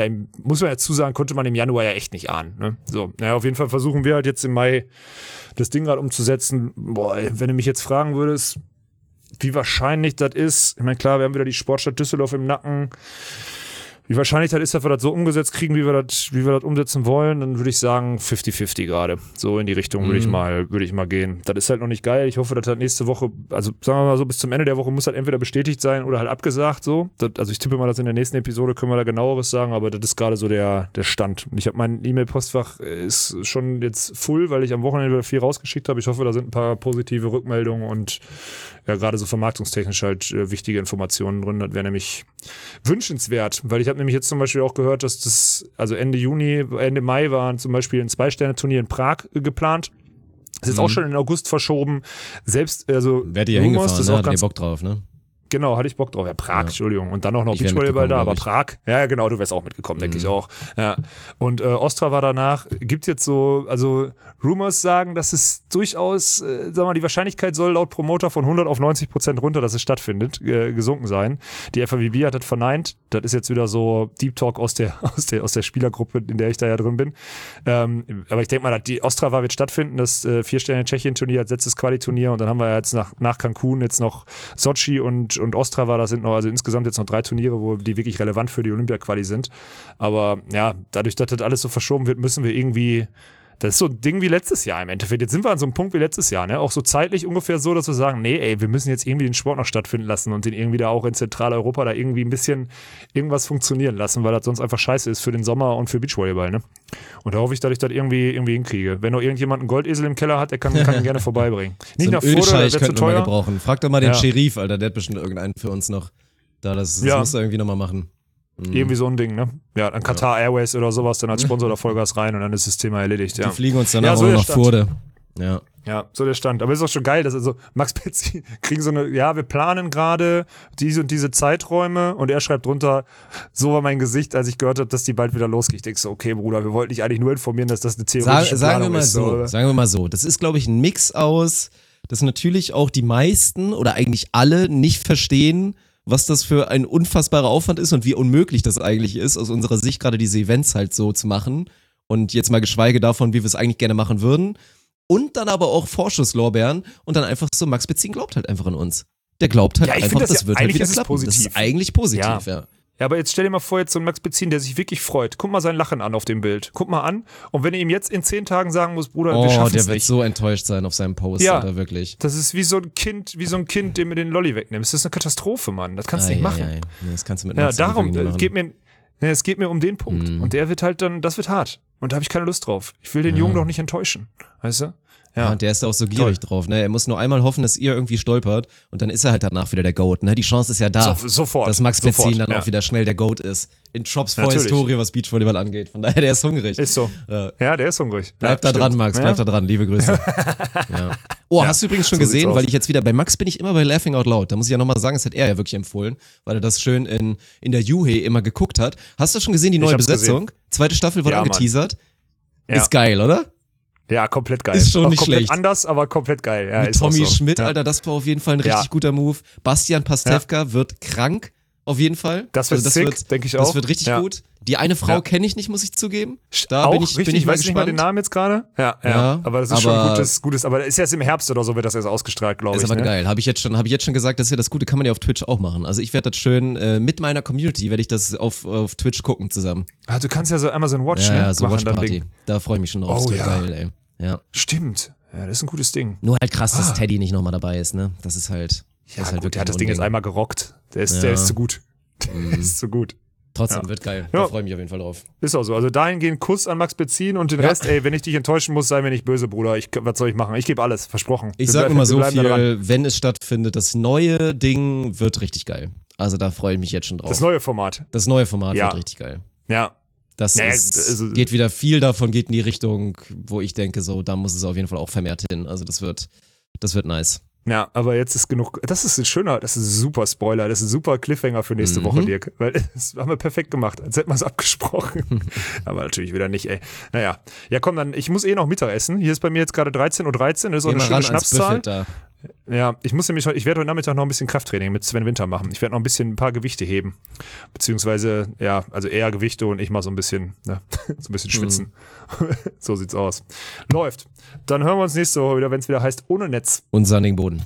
im Januar ja echt nicht ahnen, ne? So, auf jeden Fall versuchen wir halt jetzt im Mai das Ding gerade umzusetzen. Wenn du mich jetzt fragen würdest, wie wahrscheinlich das ist, ich meine, klar, wir haben wieder die Sportstadt Düsseldorf im Nacken. Wie wahrscheinlich das ist, dass wir das so umgesetzt kriegen, wie wir das umsetzen wollen, dann würde ich sagen 50-50 gerade. So in die Richtung würde ich mal gehen. Das ist halt noch nicht geil. Ich hoffe, dass das nächste Woche, also sagen wir mal so, bis zum Ende der Woche muss halt entweder bestätigt sein oder halt abgesagt. So. Also ich tippe mal, dass in der nächsten Episode können wir da genaueres sagen, aber das ist gerade so der Stand. Ich habe mein E-Mail-Postfach ist schon jetzt full, weil ich am Wochenende 4 rausgeschickt habe. Ich hoffe, da sind ein paar positive Rückmeldungen und gerade so vermarktungstechnisch halt wichtige Informationen drin. Das wäre nämlich wünschenswert, weil ich habe nämlich jetzt zum Beispiel auch gehört, dass das, also Ende Mai waren zum Beispiel ein 2-Sterne-Turnier in Prag geplant. Das ist jetzt auch schon in August verschoben. Selbst, also Werdet ihr hingefahren, ne? Hattet ihr Bock drauf, ne? Genau, hatte ich Bock drauf. Ja, Prag, Entschuldigung. Und dann noch Beachvolleyball da, aber Prag. Ja, genau, du wärst auch mitgekommen, denke ich auch. Ja. Und Ostra war danach. Gibt jetzt so, also Rumors sagen, dass es durchaus, die Wahrscheinlichkeit soll laut Promoter von 100 auf 90% runter, dass es stattfindet, gesunken sein. Die FAWB hat das verneint. Das ist jetzt wieder so Deep Talk aus der Spielergruppe, in der ich da ja drin bin. Aber ich denke mal, die Ostra wird stattfinden, das 4-Sterne-Tschechien-Turnier als letztes Quali-Turnier. Und dann haben wir jetzt nach Cancun jetzt noch Sochi und Ostrava, das sind noch, also insgesamt jetzt noch 3 Turniere, wo die wirklich relevant für die Olympia-Quali sind. Aber ja, dadurch, dass das alles so verschoben wird, müssen wir irgendwie, das ist so ein Ding wie letztes Jahr im Endeffekt. Jetzt sind wir an so einem Punkt wie letztes Jahr, ne? Auch so zeitlich ungefähr so, dass wir sagen, wir müssen jetzt irgendwie den Sport noch stattfinden lassen und den irgendwie da auch in Zentraleuropa da irgendwie ein bisschen irgendwas funktionieren lassen, weil das sonst einfach scheiße ist für den Sommer und für Beachvolleyball, ne? Und da hoffe ich, dass ich das irgendwie hinkriege. Wenn noch irgendjemand einen Goldesel im Keller hat, der kann ihn gerne vorbeibringen. Nicht so nach Furde, das wäre zu teuer. Mal gebrauchen. Frag doch mal den Sheriff, Alter, der hat bestimmt irgendeinen für uns noch. Das muss er irgendwie nochmal machen. Irgendwie so ein Ding, ne? Ja, dann Qatar Airways oder sowas, dann als Sponsor da Vollgas rein und dann ist das Thema erledigt. Ja. Die fliegen uns dann auch noch nach Furde. Ja, so der Stand. Aber ist auch schon geil, dass also Max Petzi kriegen so eine, wir planen gerade diese und diese Zeiträume und er schreibt drunter, so war mein Gesicht, als ich gehört habe, dass die bald wieder losgeht. Ich denke so, okay, Bruder, wir wollten dich eigentlich nur informieren, dass das eine theoretische Planung ist. Sagen wir mal so, das ist, glaube ich, ein Mix aus, dass natürlich auch die meisten oder eigentlich alle nicht verstehen, was das für ein unfassbarer Aufwand ist und wie unmöglich das eigentlich ist, aus unserer Sicht gerade diese Events halt so zu machen und jetzt mal geschweige davon, wie wir es eigentlich gerne machen würden. Und dann aber auch Vorschusslorbeeren und dann einfach so, Max Betzin glaubt halt einfach an uns. Der glaubt halt einfach, das wird halt wieder klappen. Positiv. Das ist eigentlich positiv, ja. Ja, aber jetzt stell dir mal vor, jetzt so ein Max Betzin, der sich wirklich freut. Guck mal sein Lachen an auf dem Bild. Guck mal an. Und wenn er ihm jetzt in 10 Tagen sagen muss, Bruder, wir schaffen es nicht. Der wird so enttäuscht sein auf seinem Post, oder wirklich. Das ist wie so ein Kind, dem du den Lolli wegnimmst. Das ist eine Katastrophe, Mann. Das kannst du nicht machen. Nee, das kannst du mit Max darum, es geht mir um den Punkt. Und der wird halt dann, das wird hart. Und da habe ich keine Lust drauf. Ich will den Jungen doch nicht enttäuschen. Weißt du? Ja, und der ist da auch so gierig drauf, ne? Er muss nur einmal hoffen, dass ihr irgendwie stolpert und dann ist er halt danach wieder der GOAT, ne? Die Chance ist ja da, sofort, dass Max Betzin dann auch wieder schnell der GOAT ist. In Jobs vor Historie, was Beachvolleyball angeht. Von daher, der ist hungrig. Ist so. Ja, der ist hungrig. Bleib da dran, Max, bleib da dran. Liebe Grüße. Ja. Oh, Ja, hast du übrigens schon so sieht's gesehen, aus. weil ich jetzt wieder, bei Max bin ich immer bei Laughing Out Loud. Da muss ich ja nochmal sagen, das hat er ja wirklich empfohlen, weil er das schön in der Juhe immer geguckt hat. Hast du schon gesehen, die neue hab's Besetzung? Zweite Staffel wurde Ja, Mann. angeteasert. Ja. Ist geil, oder? Ja, komplett geil. Ist schon Auch nicht komplett schlecht. anders, aber komplett geil. Ja, Mit ist auch Tommy so. Schmidt, Ja. Alter, das war auf jeden Fall ein richtig Ja. guter Move. Bastian Pastewka wird krank, auf jeden Fall. Das wird sick, denke ich auch. Das wird richtig Ja. gut. Die eine Frau Ja. kenne ich nicht, muss ich zugeben. Da auch bin ich, richtig, bin ich ich mal weiß nicht mal den gespannt. Namen jetzt gerade. Ja, Ja, aber das ist schon aber- gutes, aber ist erst im Herbst oder so wird das erst ausgestrahlt, glaube Ist ich. aber Ne? geil. Habe ich jetzt schon gesagt, das ist ja das Gute, kann man ja auf Twitch auch machen. Also ich werde das schön mit meiner Community, werde ich das auf Twitch gucken zusammen. Ah, du kannst ja so Amazon Watch, Ja, ne? so machen dann Watchparty. Ding. Da freue ich mich schon drauf. Oh, Das wird ja. geil, ey. Ja. Stimmt. Ja, das ist ein gutes Ding. Nur halt krass, dass Teddy nicht nochmal dabei ist, ne? Das ist halt. Ja, ist halt gut, der hat wirklich das Ding ein jetzt Unding. einmal gerockt. Der ist Ja. zu gut. Der ist zu gut. Trotzdem, Ja. wird geil. Ja. Da freue ich mich auf jeden Fall drauf. Ist auch so. Also dahingehend Kuss an Max beziehen und den Rest, ey, wenn ich dich enttäuschen muss, sei mir nicht böse, Bruder. Was soll ich machen? Ich gebe alles, versprochen. Ich Wir sag bleiben- immer wir so bleiben da dran. viel, wenn es stattfindet, das neue Ding wird richtig geil. Also da freue ich mich jetzt schon drauf. Das neue Format. Das neue Format Ja. wird richtig geil. Ja. Das Naja, ist, also- geht wieder viel davon, geht in die Richtung, wo ich denke, so, da muss es auf jeden Fall auch vermehrt hin. Also das wird nice. Ja, aber jetzt ist genug. Das ist ein schöner, das ist ein super Spoiler, das ist ein super Cliffhanger für nächste Mhm. Woche, Dirk. Weil das haben wir perfekt gemacht, als hätten wir es abgesprochen. Aber natürlich wieder nicht, ey. Naja. Ja, komm, dann, ich muss noch Mittag essen. Hier ist bei mir jetzt gerade 13:13 Uhr, das ist auch Geh eine mal schöne ran ans Schnapszahl. Buffet da. Ja, ich werde heute Nachmittag noch ein bisschen Krafttraining mit Sven Winter machen. Ich werde noch ein paar Gewichte heben. Beziehungsweise, ja, also eher Gewichte und ich mal so ein bisschen, ne, so ein bisschen schwitzen. So sieht's aus. Läuft. Dann hören wir uns nächste Woche wieder, wenn es wieder heißt, ohne Netz. Und sandigen Boden.